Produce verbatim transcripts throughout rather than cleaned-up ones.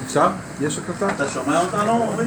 עכשיו? יש הקלטה? אתה שומע אותנו, אורי?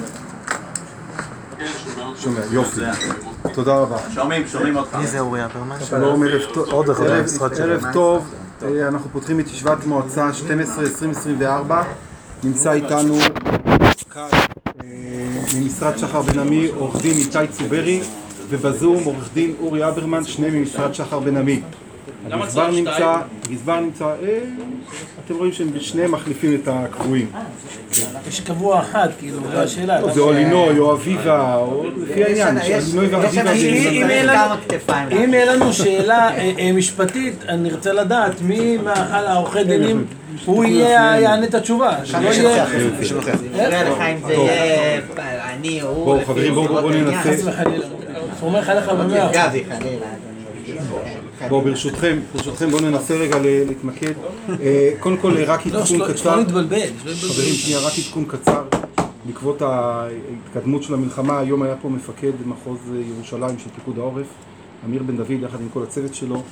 שומע, יופי. תודה רבה. שומעים, שומעים אותך. מי זה אורי אברמן? שלום, ערב טוב. עוד אחד במשרד שלנו. ערב טוב. אנחנו פותחים את ישיבת מועצה שתים עשרה עשרים עשרים וארבע. נמצא איתנו כאן ממשרד שחר בן עמי עורך דין איתי צוברי, ובזום עורך דין אורי אברמן, שני ממשרד שחר בן עמי. הגזבר נמצא, הגזבר נמצא, אתם רואים שהם שניהם מחליפים את הקבועים. יש קבוע אחד, כאילו, זו השאלה. זה או לינוי או אביבה, או לפי העניין, לינוי ואביבה. אם יהיה לנו שאלה משפטית, אני רוצה לדעת מי מהחל העורכי דינים, הוא יענה את התשובה. נראה לך אם זה יהיה אני או הוא. בואו חברים, בואו ננסה. סומך עליך במאה. גבי חלילה. בואו ברשותכם, ברשותכם בואו ננסה רגע להתמקד. קודם כל רק עדכון קצר. לא נתבלבל. חברים, שנייה, רק עדכון קצר. בעקבות ההתקדמות של המלחמה, היום היה פה מפקד מחוז ירושלים של פיקוד העורף, אמיר בן דוד, יחד עם כל הצוות שלו.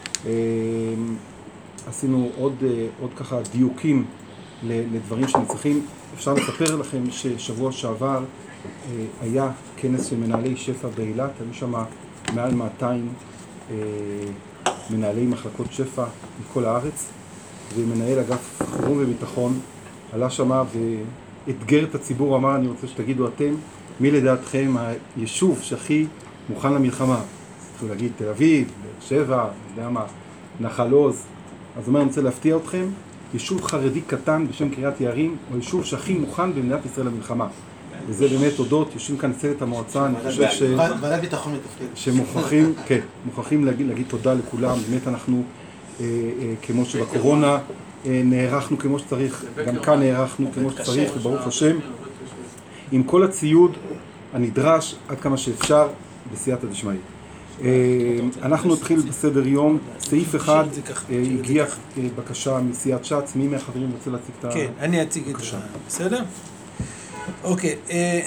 עשינו עוד, עוד ככה דיוקים לדברים שנצריכים. אפשר לספר לכם ששבוע שעבר היה כנס של מנהלי שפע באילת, היו שם מעל מאתיים מנהלי מחלקות שפע מכל הארץ, ומנהל אגף חירום וביטחון עלה שמה ואתגר את הציבור, אמר, אני רוצה שתגידו אתם, מי לדעתכם היישוב שהכי מוכן למלחמה? צריכים להגיד תל אביב, באר שבע, אני יודע מה, נחל עוז. אז הוא אומר, אני רוצה להפתיע אתכם, יישוב חרדי קטן בשם קריית יערים, הוא היישוב שהכי מוכן במדינת ישראל למלחמה. וזה באמת הודות, יושבים כאן צוות המועצה, אני חושב ש... ועדת ביטחון מתפקד. שמוכרחים, כן, מוכרחים להגיד, להגיד תודה לכולם, באמת אנחנו, אה, אה, כמו שבקורונה אה, נערכנו כמו שצריך, גם כאן נערכנו כמו שצריך, וברוך השם, עם כל הציוד הנדרש עד כמה שאפשר בסייעתא דשמיא. אה, אנחנו נתחיל בסדר יום, סעיף אחד, אה, הגיע אה, בקשה מסיעת ש"ץ, מי מהחברים רוצה להציג את ה... כן, אני אציג את זה, בסדר? אוקיי,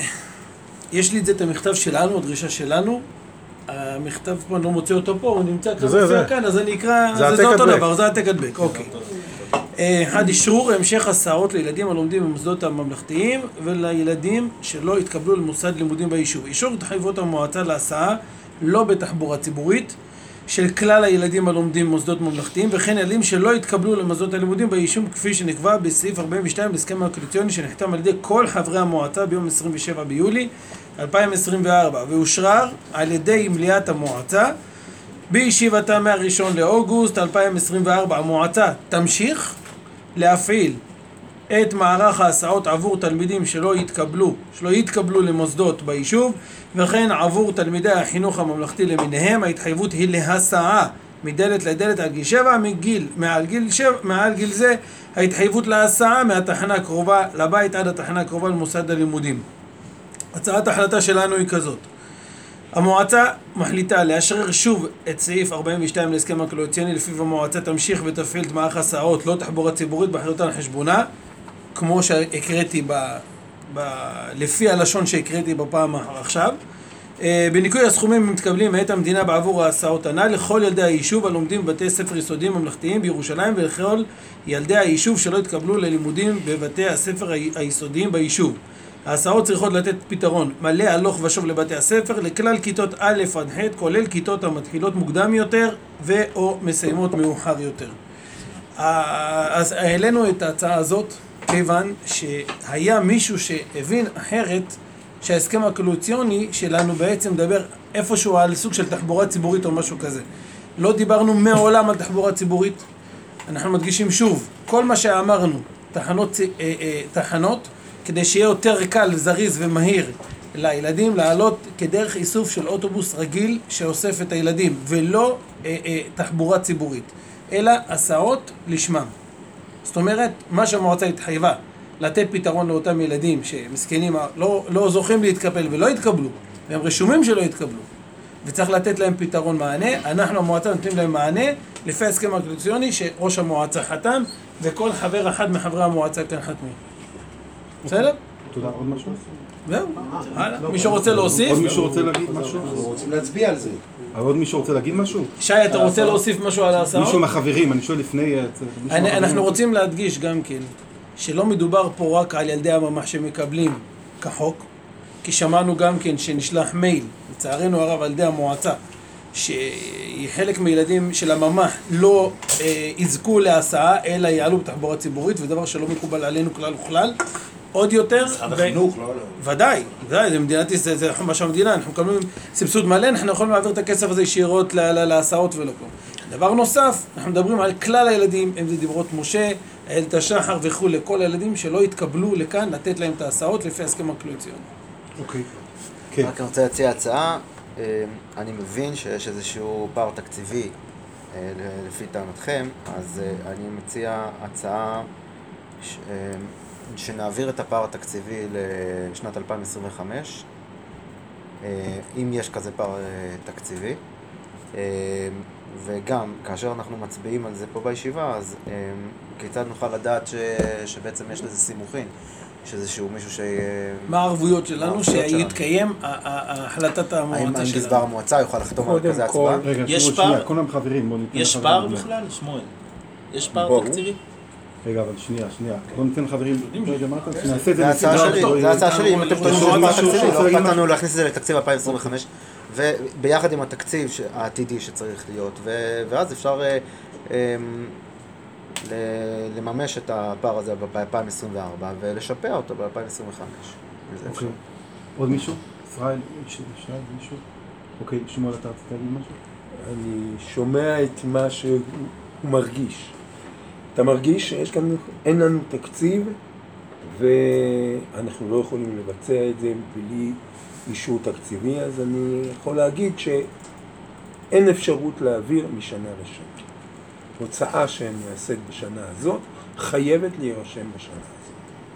יש לי את זה, את המכתב שלנו, הדרישה שלנו. המכתב פה, אני לא מוצא אותו פה, הוא נמצא כאן, אז אני אקרא, זה אותו דבר, זה העתק הדבק, אוקיי. אחד, אישרור המשך הסעות לילדים הלומדים במוסדות הממלכתיים ולילדים שלא התקבלו למוסד לימודים ביישוב. אישור התחייבות המועצה להסעה לא בתחבורה ציבורית של כלל הילדים הלומדים במוסדות ממלכתיים, וכן ילדים שלא התקבלו למוסדות הלימודים ביישוב כפי שנקבע בסעיף ארבעים ושתיים להסכם הקואליציוני שנחתם על ידי כל חברי המועצה ביום עשרים ושבעה ביולי אלפיים עשרים וארבע, ואושרר על ידי מליאת המועצה בישיבתה מהראשון לאוגוסט אלפיים עשרים וארבע. המועצה תמשיך להפעיל את מערך ההסעות עבור תלמידים שלא יתקבלו, שלא יתקבלו למוסדות ביישוב, וכן עבור תלמידי החינוך הממלכתי למיניהם. ההתחייבות היא להסעה מדלת לדלת עד גיל שבע, מגיל, מעל גיל שבע, מעל גיל זה ההתחייבות להסעה מהתחנה הקרובה לבית עד התחנה הקרובה למוסד הלימודים. הצעת ההחלטה שלנו היא כזאת: המועצה מחליטה לאשרר שוב את סעיף ארבעים ושתיים להסכם הקואליציוני, לפיו המועצה תמשיך ותפעיל את מערך הסעות לא תחבורה ציבורית באחריותה על חשבונה, כמו שהקראתי ב, ב, לפי הלשון שהקראתי בפעם עכשיו. בניקוי הסכומים המתקבלים מאת המדינה בעבור ההסעות הנ"ל לכל ילדי היישוב הלומדים בבתי ספר יסודיים ממלכתיים בירושלים, ולכל ילדי היישוב שלא התקבלו ללימודים בבתי הספר היסודיים ביישוב. ההסעות צריכות לתת פתרון מלא הלוך ושוב לבתי הספר לכלל כיתות א' עד ח', כולל כיתות המתחילות מוקדם יותר ו/או מסיימות מאוחר יותר. אז העלינו את ההצעה הזאת כיוון שהיה מישהו שהבין אחרת שההסכם הקואליציוני שלנו בעצם מדבר איפשהו על סוג של תחבורה ציבורית או משהו כזה. לא דיברנו מעולם על תחבורה ציבורית. אנחנו מדגישים שוב, כל מה שאמרנו, תחנות, אה, אה, תחנות, כדי שיהיה יותר קל, זריז ומהיר לילדים לעלות כדרך איסוף של אוטובוס רגיל שאוסף את הילדים, ולא אה, אה, תחבורה ציבורית, אלא הסעות לשמם. זאת אומרת, מה שהמועצה התחייבה, לתת פתרון לאותם ילדים שמסכנים לא, לא זוכים להתקבל ולא יתקבלו, והם רשומים שלא יתקבלו, וצריך לתת להם פתרון מענה. אנחנו המועצה נותנים להם מענה לפי ההסכם הקואליציוני שראש המועצה חתם, וכל חבר אחד מחברי המועצה כאן חתמו. בסדר? תודה. עוד משהו? זהו. הלאה. מישהו רוצה להוסיף? עוד מישהו רוצה להגיד משהו? אנחנו רוצים להצביע על זה. עוד מישהו רוצה להגיד משהו? שי, אתה רוצה להוסיף משהו על ההסעות? מישהו מהחברים, אני שואל לפני... אנחנו רוצים להדגיש גם כן, שלא מדובר פה רק על ילדי הממ"ח שמקבלים כחוק, כי שמענו גם כן שנשלח מייל, לצערנו הרב על ידי המועצה, שחלק מילדים של הממ"ח לא אה, יזכו להסעה, אלא יעלו בתחבורה ציבורית, ודבר שלא מקובל עלינו כלל וכלל. עוד יותר, משרד החינוך, לא, לא. ודאי, ודאי, זה מדינת ישראל, זה מה שהמדינה, אנחנו מקבלים סבסוד מלא, אנחנו יכולים להעביר את הכסף הזה ישירות להסעות ולא כלום. דבר נוסף, אנחנו מדברים על כלל הילדים, אם זה דיברות משה, איילת השחר וכו', לכל הילדים שלא יתקבלו לכאן, לתת להם את ההסעות לפי הסכם הקואליציוני. אוקיי. כן. רק אני רוצה להציע הצעה, אני מבין שיש איזשהו פער תקציבי לפי טענתכם, אז אני מציע הצעה ש... שנעביר את הפער התקציבי לשנת אלפיים עשרים וחמש, אם יש כזה פער תקציבי, וגם כאשר אנחנו מצביעים על זה פה בישיבה, אז כיצד נוכל לדעת ש... שבעצם יש לזה סימוכין, שאיזשהו מישהו ש... מה הערבויות שלנו שיתקיים החלטת המועצה שלנו? האם גזבר המועצה יוכל לחתום על כזה הצבעה? רגע, יש תראו, פער? שנייה, כולם חברים, בואו ניתן יש לחברים. פער בכלל, שמואל? יש פער תקציבי? רגע, אבל שנייה, שנייה. בואו ניתן לחברים, רגע, מה אתה? נעשה את זה זה ההצעה שלי, זה ההצעה שלי, אם אתם אנחנו תרשו רוצים את משהו התקציב, שאפשר לא להגיד אכפת לנו להכניס את זה לתקציב אלפיים עשרים וחמש, וביחד עם התקציב העתידי שצריך להיות, ואז אפשר לממש את הפער הזה ב-אלפיים עשרים וארבע ולשפע אותו ב-אלפיים עשרים וחמש. אוקיי. עוד מישהו? ישראל? ישראל? מישהו? אוקיי, שמואל, אתה רצית להגיד משהו? אני שומע את מה שהוא מרגיש. אתה מרגיש שיש כאן, אין לנו תקציב ואנחנו לא יכולים לבצע את זה בלי אישור תקציבי, אז אני יכול להגיד שאין אפשרות להעביר משנה לשנה. הוצאה שנעשית בשנה הזאת חייבת להירשם בשנה הזאת.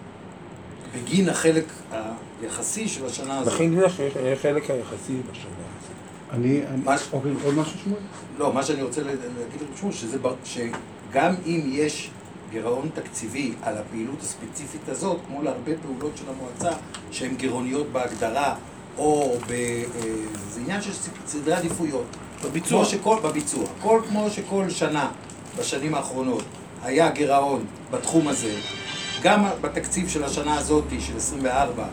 בגין החלק היחסי של השנה הזאת. לכן החלק היחסי בשנה הזאת. אני, אני, מה- אוקיי, עוד משהו שמואל? לא, מה שאני רוצה להגיד לכם שוב, שזה בר- שגם אם יש גירעון תקציבי על הפעילות הספציפית הזאת, כמו להרבה פעולות של המועצה שהן גירעוניות בהגדרה, או ב... זה עניין של סדרי עדיפויות. בביצוע. כמו שכל, בביצוע. כל כמו שכל שנה בשנים האחרונות היה גירעון בתחום הזה, גם בתקציב של השנה הזאת, של עשרים וארבע,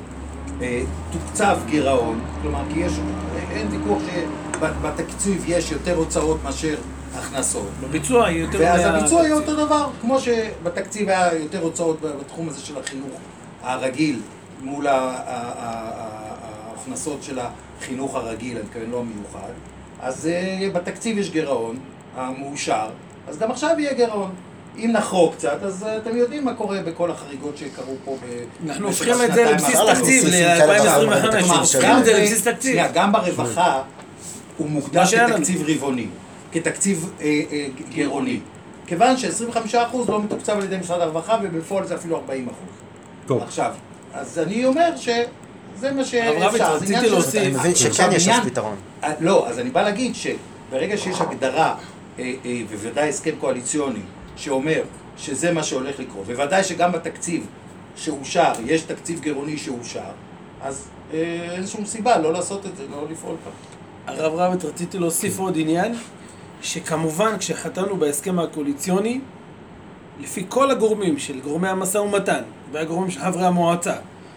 תוקצב גירעון, כלומר, כי יש, אין ויכוח שבתקציב יש יותר הוצאות מאשר הכנסות. בביצוע היא יותר... ואז מה- הביצוע יהיה אותו דבר, כמו שבתקציב היה יותר הוצאות בתחום הזה של החינוך הרגיל, מול ה- ה- ה- ההכנסות של החינוך הרגיל, אני מתכוון לא המיוחד, אז אה, בתקציב יש גירעון, המאושר, אז גם עכשיו יהיה גירעון. אם נחרוג קצת, אז אה, אתם יודעים מה קורה בכל החריגות שקרו פה ב... אנחנו במשך הופכים את זה השנתיים לבסיס האחרונות. תקציב סעיפים ל-אלפיים עשרים כאלה וחמש, בתקציב הופכים גם את זה ב- לבסיס תקציב. שנייה, גם ברווחה הוא מה מוגדר שהיה לנו. כתקציב רבעוני, כתקציב אה, אה, גירעוני. כיוון ש-עשרים וחמישה אחוז לא מתוקצב על ידי משרד הרווחה, ובפועל זה אפילו ארבעים אחוז. טוב. עכשיו, אז אני אומר שזה מה שאפשר. הרב רביץ, זה רציתי עניין של- להוסיף. אני מבין עכשיו, שכן יש עניין- אז פתרון. אה, לא, אז אני בא להגיד שברגע שיש הגדרה, אה, אה, ובוודאי הסכם קואליציוני, שאומר שזה מה שהולך לקרות, ובוודאי שגם בתקציב שאושר, יש תקציב גירעוני שאושר, אז אה, אין שום סיבה לא לעשות את זה, לא לפעול כך. הרב רביץ, רציתי להוסיף עוד עניין, שכמובן כשחתמנו בהסכם הקואליציוני, לפי כל הגורמים של גורמי המשא ומתן, והגורמים של חברי המועצה,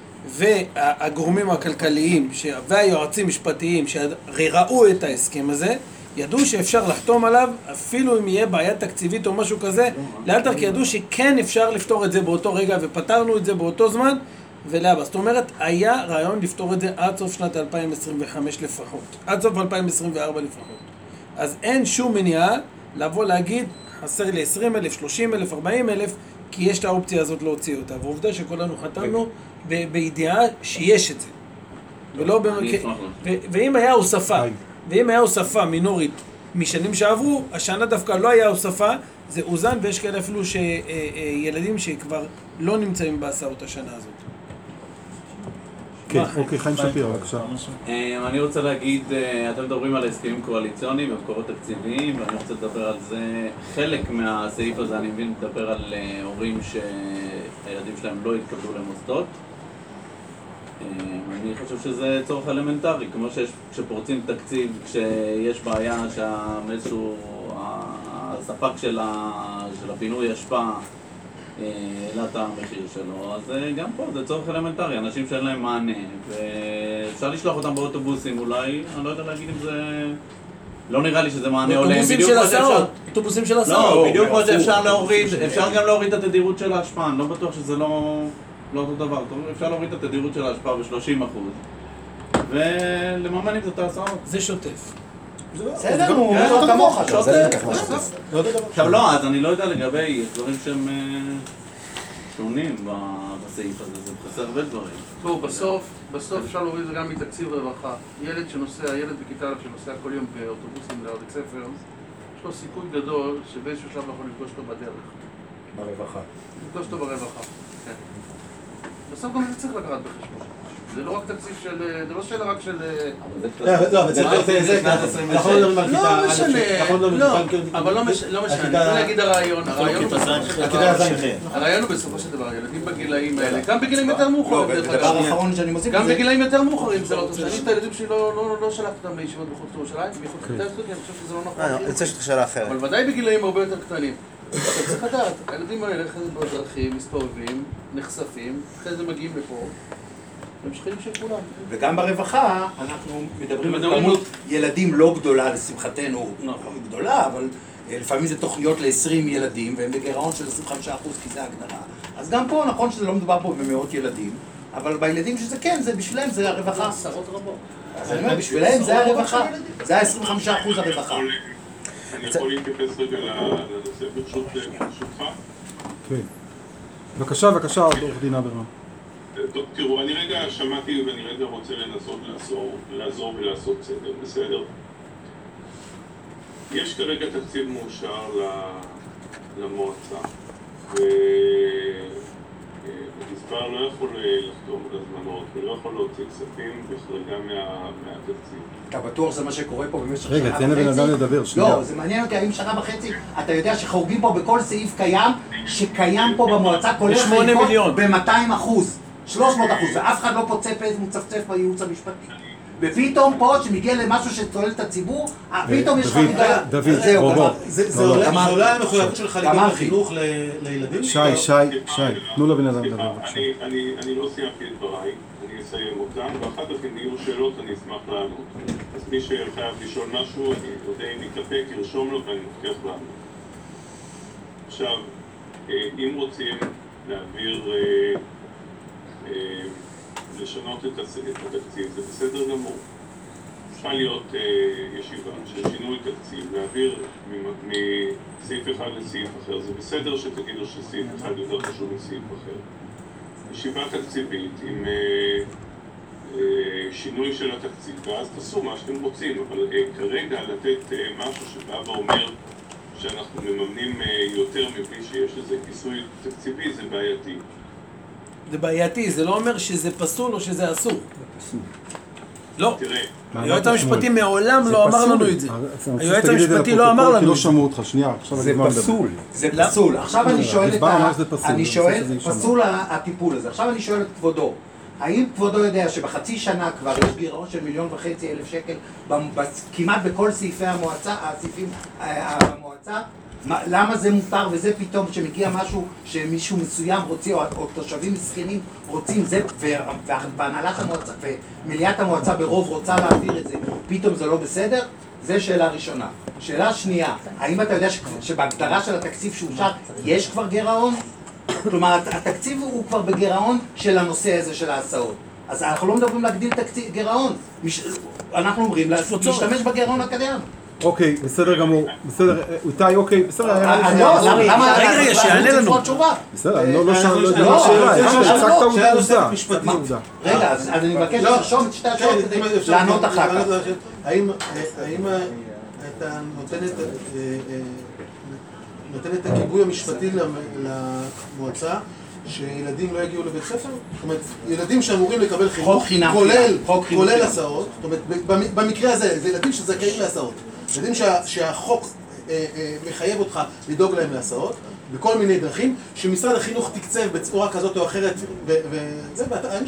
והגורמים הכלכליים ש- והיועצים משפטיים שראו את ההסכם הזה, ידעו שאפשר לחתום עליו אפילו אם יהיה בעיה תקציבית או משהו כזה, לאלתר כי ידעו שכן אפשר לפתור את זה באותו רגע ופתרנו את זה באותו זמן ולאבא. זאת אומרת, היה רעיון לפתור את זה עד סוף שנת אלפיים עשרים וחמש לפחות, עד סוף אלפיים עשרים וארבע לפחות. אז אין שום מניעה לבוא להגיד חסר לי עשרים אלף, שלושים אלף, ארבעים אלף, כי יש את האופציה הזאת להוציא אותה. ועובדה שכולנו חתמנו ב- בידיעה שיש את זה. ולא במק... ו- ואם היה הוספה, ואם היה הוספה מינורית משנים שעברו, השנה דווקא לא היה הוספה, זה אוזן, ויש כאלה אפילו ש- אה, אה, ילדים שכבר לא נמצאים בהסעות השנה הזאת. כן, מה? אוקיי, חיים שפירא, בבקשה. אה, אני רוצה להגיד, אה, אתם מדברים על הסכמים קואליציוניים ומקורות תקציביים, ואני רוצה לדבר על זה. חלק מהסעיף הזה, אני מבין, מדבר על אה, הורים שהילדים שלהם לא יתקבלו למוסדות. אה, אני חושב שזה צורך אלמנטרי, כמו שיש, כשפורצים תקציב, כשיש בעיה שאיזשהו הספק של, ה, של הפינוי השפעה העלה את המחיר שלו, אז גם פה זה צורך אלמנטרי, אנשים שאין להם מענה, ואפשר לשלוח אותם באוטובוסים אולי, אני לא יודע להגיד אם זה... לא נראה לי שזה מענה עולה, אוטובוסים של הסעות, אוטובוסים של הסעות. לא, בדיוק כמו שאפשר להוריד, אפשר גם להוריד את התדירות של ההשפעה, אני לא בטוח שזה לא אותו דבר, אפשר להוריד את התדירות של ההשפעה ב-שלושים אחוז, ולממן עם זה את ההסעות. זה שוטף. בסדר, הוא לא כמוך. עכשיו לא, אז אני לא יודע לגבי דברים שהם שונים בסעיף הזה, זה חסר הרבה דברים. תראו, בסוף, בסוף אפשר להוריד את זה גם מתקציב רווחה. ילד שנוסע, ילד בכיתה א' שנוסע כל יום באוטובוסים לבית ספר, יש לו סיכוי גדול שבאיזשהו שלב יכול לפגוש אותו בדרך. ברווחה. לפגוש אותו ברווחה, כן. בסוף גם זה צריך לקחת בחשבון. זה לא רק תקציב של... זה לא שאלה רק של... לא, אבל זה אנחנו לא מדברים על כיתה... לא משנה, לא, אבל לא משנה, אני רוצה להגיד הרעיון, הרעיון הוא בסופו של דבר, ילדים בגילאים האלה, גם בגילאים יותר מאוחרים, דבר אחרון שאני מוסיף, גם בגילאים יותר מאוחרים זה לא טוב, שאני את הילדים שלי לא שלחתי אותם לישיבות בחוץ לירושלים, מחוץ לכיתה סטודנט, אני חושב שזה לא נכון, אני רוצה לשאול שאלה אחרת. אבל ודאי בגילאים הרבה יותר קטנים. צריך לדעת, הילדים האלה אחרי זה בדרכים, מסתובבים, נחשפים, אחרי זה מגיעים לפה. וגם ברווחה אנחנו מדברים על כמות ילדים לא גדולה, לשמחתנו גדולה, אבל לפעמים זה תוכניות ל-עשרים ילדים והם בגירעון של עשרים וחמישה אחוז כי זה ההגדרה. אז גם פה נכון שזה לא מדובר פה במאות ילדים, אבל בילדים שזה כן, זה בשבילם זה הרווחה. עשרות רבות. אז אני אומר, בשבילם זה הרווחה, זה ה-עשרים וחמישה אחוז הרווחה. אני יכול להתייחס רגע לנושא ברשותך? כן. בבקשה, בבקשה, עורך דין אברהם. תראו, אני רגע שמעתי ואני רגע רוצה לנסות לעזור, לעזור ולעשות סדר, בסדר? יש כרגע תקציב מאושר למועצה, והגזבר לא יכול לחתום על הזמנות ולא יכול להוציא כספים בחריגה מהתקציב. אתה בטוח שזה מה שקורה פה במשך שנה וחצי? רגע, תן לבן אדם לדבר, שנייה. לא, זה מעניין אותי, האם שנה וחצי, אתה יודע שחורגים פה בכל סעיף קיים, שקיים פה במועצה, כולל חלקות ב-מאתיים אחוז. שלוש מאות אחוז, ואף אחד לא פוצף איזה מצפצף בייעוץ המשפטי. ופתאום פה, שמגיע למשהו שתועל את הציבור, פתאום יש חריגה. דוד, בוא בוא. זה אולי המחויבות שלך לגבי החינוך לילדים? שי, שי, שי, תנו לבן אדם לדבר. אני לא סיימתי את דבריי, אני אסיים אותם, ואחר כך אם יהיו שאלות אני אשמח לענות. אז מי שחייב לשאול משהו, אני יודע אם מתאפק, ירשום לו ואני מבטיח לענות. עכשיו, אם רוצים להעביר... לשנות את התקציב, זה בסדר גמור. צריכה להיות ישיבה של שינוי תקציב, להעביר מסעיף אחד לסעיף אחר. זה בסדר שתגידו שסעיף אחד יותר חשוב מסעיף אחר. ישיבה תקציבית עם שינוי של התקציב, ואז תעשו מה שאתם רוצים, אבל כרגע לתת משהו שבא ואומר שאנחנו מממנים יותר מבלי שיש לזה כיסוי תקציבי, זה בעייתי. זה בעייתי, זה לא אומר שזה פסול או שזה אסור. זה פסול. לא. היועץ המשפטי מעולם לא אמר לנו את זה. היועץ המשפטי לא אמר לנו את זה. לא שמעו אותך, שנייה. זה פסול. זה פסול. עכשיו אני שואל את ה... אני שואל, פסול הטיפול הזה. עכשיו אני שואל את כבודו. האם כבודו יודע שבחצי שנה כבר יש גירעון של מיליון וחצי אלף שקל כמעט בכל סעיפי המועצה, הסעיפים המועצה? למה זה מותר וזה פתאום שמגיע משהו שמישהו מסוים רוצה או, או תושבים מסכנים רוצים זה והנהלת המועצה ומליאת המועצה ברוב רוצה להעביר את זה פתאום זה לא בסדר? זה שאלה ראשונה. שאלה שנייה, האם אתה יודע שבהגדרה של התקציב שאושר יש כבר גירעון? כלומר התקציב הוא כבר בגירעון של הנושא הזה של ההסעות, אז אנחנו לא מדברים להגדיל תקציב גירעון, אנחנו אומרים להשתמש בגירעון הקיים. אוקיי, בסדר גמור, בסדר, איתי, אוקיי, בסדר, למה, רגע, שיענה לנו. בסדר, אני לא שאלה, הצגת עובדה. רגע, אז אני מבקש לרשום את שתי השאלות כדי לענות אחר כך. האם אתה נותן את הגיבוי המשפטי למועצה שילדים לא יגיעו לבית ספר? זאת אומרת, ילדים שאמורים לקבל חינוך, כולל הסעות, זאת אומרת, במקרה הזה, זה ילדים שזכאים להסעות. ילדים שהחוק מחייב אותך לדאוג להם להסעות, בכל מיני דרכים, שמשרד החינוך תקצב בצורה כזאת או אחרת, וזה,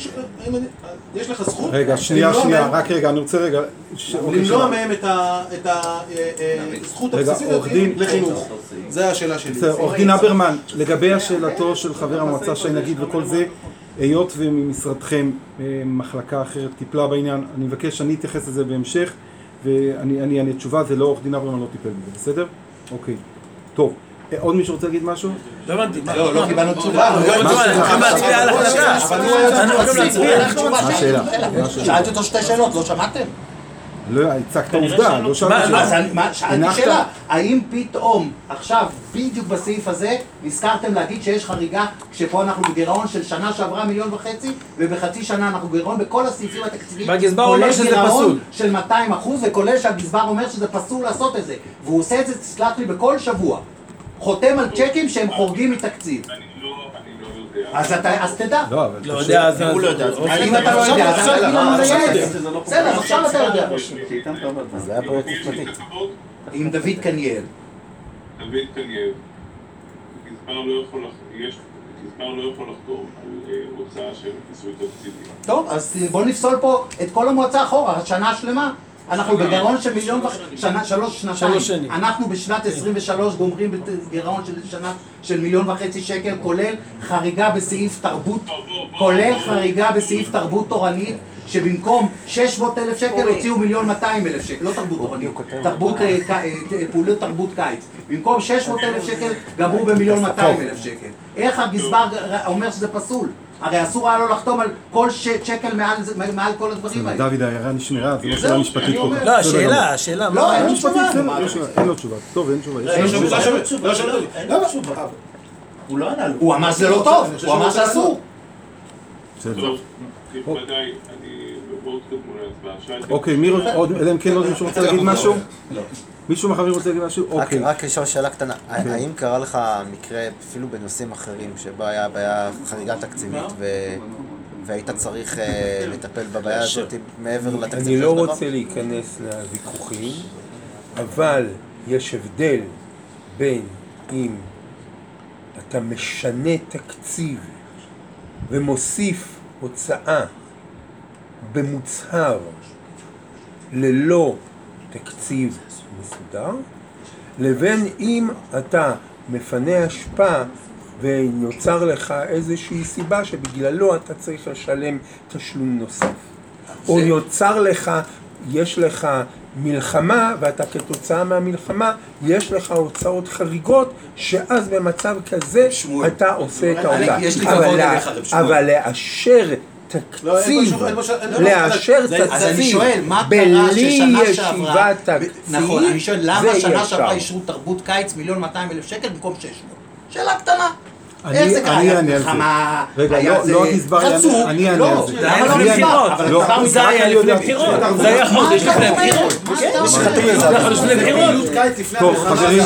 יש לך זכות... רגע, שנייה, שנייה, רק רגע, אני רוצה רגע... למנוע מהם את הזכות הבסיסית לחינוך. זה השאלה שלי. עורך דין אברמן, לגבי השאלתו של חבר המועצה שי נגיד וכל זה, היות וממשרדכם מחלקה אחרת טיפלה בעניין, אני מבקש שאני אתייחס לזה בהמשך, ואני אענה תשובה, זה לא עורך דין אברמן לא טיפל בזה, בסדר? אוקיי, טוב. עוד מישהו רוצה להגיד משהו? לא הבנתי. לא, לא קיבלנו תשובה. אנחנו הולכים להצביע על החלטה. אנחנו הולכים להצביע. מה השאלה? שאלתי אותו שתי שאלות, לא שמעתם? לא, הצגת עובדה, לא שמעתי. שאלתי שאלה, האם פתאום, עכשיו, בדיוק בסעיף הזה, נזכרתם להגיד שיש חריגה, כשפה אנחנו בגירעון של שנה שעברה מיליון וחצי, ובחצי שנה אנחנו בגירעון בכל הסעיפים התקציביים, והגזבר אומר שזה פסול. של מאתיים אחוז, וכולל שהגזבר אומר שזה פסול לעשות את זה. והוא עושה את זה, תסלח לי, בכל שבוע. חותם על צ'קים שהם חורגים מתקציב. אני לא, אני לא יודע. אז אתה, אז תדע. לא, אבל... לא יודע, אז הוא לא יודע. אם אתה לא יודע, אז אתה לא יודע. בסדר, אז עכשיו אתה יודע. זה היה פרויקט משפטי. עם דוד קניאל. דוד קניאל, גזבר לא יכול לחתום על הוצאה של כיסוי תקציבי. טוב, אז בוא נפסול פה את כל המועצה אחורה, השנה השלמה. אנחנו בגירעון של מיליון וחצי, שנה, שלוש שנתיים. אנחנו בשנת עשרים ושלוש גומרים בגירעון של שנה של מיליון וחצי שקל, כולל חריגה בסעיף תרבות, כולל חריגה בסעיף תרבות תורנית, שבמקום שש מאות אלף שקל הוציאו מיליון מאתיים אלף שקל, לא תרבות תורנית, תרבות, פעולות תרבות קיץ. במקום שש מאות אלף שקל גמרו במיליון מאתיים אלף שקל. איך הגזבר אומר שזה פסול? הרי אסור היה לו לחתום על כל שקל מעל כל הדברים האלה. דוד, ההערה נשמרה, זה לא שאלה משפטית כל כך. לא, השאלה, השאלה. לא, אין לו תשובה. אין לו תשובה. טוב, אין תשובה. אין לו תשובה. לא תשובה. הוא לא ענה לו. הוא אמר שזה לא טוב, הוא אמר שאסור. טוב, נכבדיי, אני בואו תקדמו להצבעה. אוקיי, מי רוצה, אלא אם כן עוד מישהו רוצה להגיד משהו? לא. מישהו מהחברים רוצה להגיד משהו? אוקיי. רק לשאול שאלה קטנה, האם קרה לך מקרה, אפילו בנושאים אחרים, שבה היה חריגה תקציבית והיית צריך לטפל בבעיה הזאת מעבר לתקציב? אני לא רוצה להיכנס לוויכוחים, אבל יש הבדל בין אם אתה משנה תקציב ומוסיף הוצאה במוצהר ללא תקציב מסודר, לבין אם אתה מפנה אשפה ויוצר לך איזושהי סיבה שבגללו אתה צריך לשלם תשלום נוסף. או יוצר לך, יש לך מלחמה ואתה כתוצאה מהמלחמה יש לך הוצאות חריגות שאז במצב כזה אתה עושה את ההוצאה. אבל לאשר תקציב, לאשר תקציב בלי ישיבה תקציב, נכון, אני שואל למה שנה שעברה אישרו תרבות קיץ מיליון מאתיים אלף שקל במקום שש מאות? שאלה קטנה. איך זה קרה? היה מלחמה, היה זה חצוף, לא, זה היה לפני בחירות, זה היה לפני בחירות, זה היה חודש לפני בחירות, זה היה חודש לפני בחירות. טוב, חברים,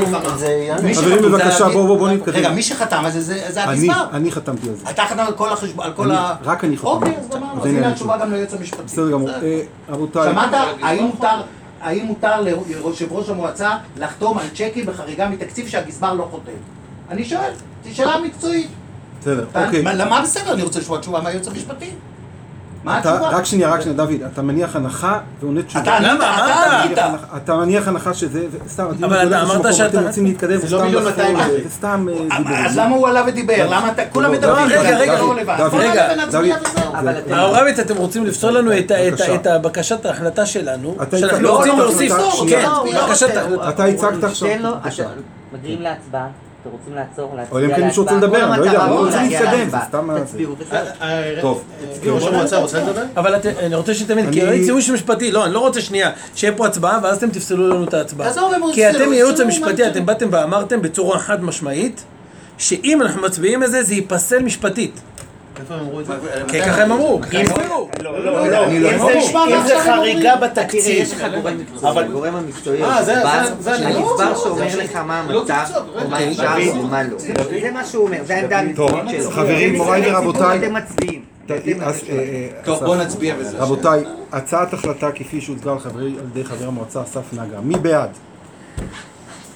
חברים בבקשה, בואו נתקדם. רגע, מי שחתם על זה, זה הגזבר. אני חתמתי על זה. אתה חתם על כל החשבון, על כל ה... רק אני חתמתי. אוקיי, אז אמרנו, אז הנה התשובה גם ליועץ המשפטי. בסדר גמור. רבותיי. שמעת, האם מותר ליושב ראש המועצה לחתום על צ'קים בחריגה מתקציב שהגזבר לא חותם? אני שואל, זו שאלה מקצועית. בסדר, אוקיי. למה בסדר? אני רוצה לשמוע תשובה מהיועץ המשפטי. מה התשובה? רק שנייה, רק שנייה, דוד, אתה מניח הנחה ועונה תשובה. אתה ענית, אתה ענית. אתה מניח הנחה שזה, סתם, אבל אתה אמרת שאתה... אתם רוצים להתקדם, זה לא מיליון מאתיים, זה סתם דיבור. אז למה הוא עלה ודיבר? למה אתה, כולם מדברים? רגע, רגע, רגע, העורבת, אתם רוצים לפסול לנו את הבקשת ההחלטה שלנו, שאנחנו רוצים להוסיף, כן, בקשת ההחלטה. אתה הצגת עכשיו. מגיעים להצבעה. אתם רוצים לעצור, להצביע להצבעה. אבל אם כן מישהו רוצה לדבר, לא יודע, לא רוצה להתקדם, זה סתם... תצביעו, בסדר. טוב. ראש המועצה רוצה לדבר? אבל אני רוצה שתבין, כי ראיתי ייעוץ משפטי, לא, אני לא רוצה שנייה, שיהיה פה הצבעה, ואז אתם תפסלו לנו את ההצבעה. כי אתם ייעוץ המשפטי, אתם באתם ואמרתם בצורה חד משמעית, שאם אנחנו מצביעים את זה, זה ייפסל משפטית. איפה הם אמרו את זה? כי ככה הם אמרו. לא, לא, לא. אם זה חריגה בתקציב. אבל גורם המקצועי, הגזבר שאומר לך מה המצב, או מה אפשר ומה לא. זה מה שהוא אומר, זה העמדה המקצועית שלו. חברים, מוריי ורבותיי. אתם מצביעים. טוב, בוא נצביע בזה. רבותיי, הצעת החלטה כפי שהוצגה על ידי חבר המועצה אסף נגה. מי בעד?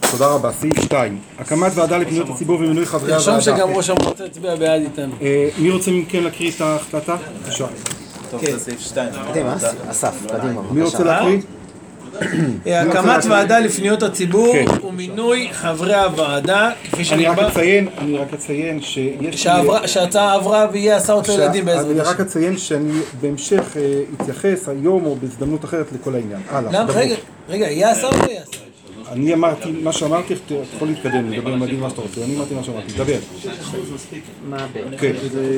תודה רבה. סעיף שתיים. הקמת ועדה לפניות הציבור ומינוי חברי הוועדה. תרשום שגם ראש המועצה הצביע בעד איתנו. מי רוצה מכם להקריא את ההחלטה? בבקשה. טוב, זה סעיף שתיים. קדימה, אסף, קדימה. מי רוצה להקריא? הקמת ועדה לפניות הציבור ומינוי חברי הוועדה, כפי אני רק שנקבע, אציין, אני רק אציין שיש... שההצעה עברה ויהיה הסעות לילדים בעזרת אני השם. רק אציין שאני בהמשך אתייחס היום או בהזדמנות אחרת לכל העניין. הלאה. למה? רגע, רגע, יהיה הסעות או יהיה הסעות? אני אמרתי, מה שאמרתי, אתה יכול להתקדם, לדבר מדהים מה שאתה רוצה, אני אמרתי מה שאמרתי, דבר. מה ב... כן,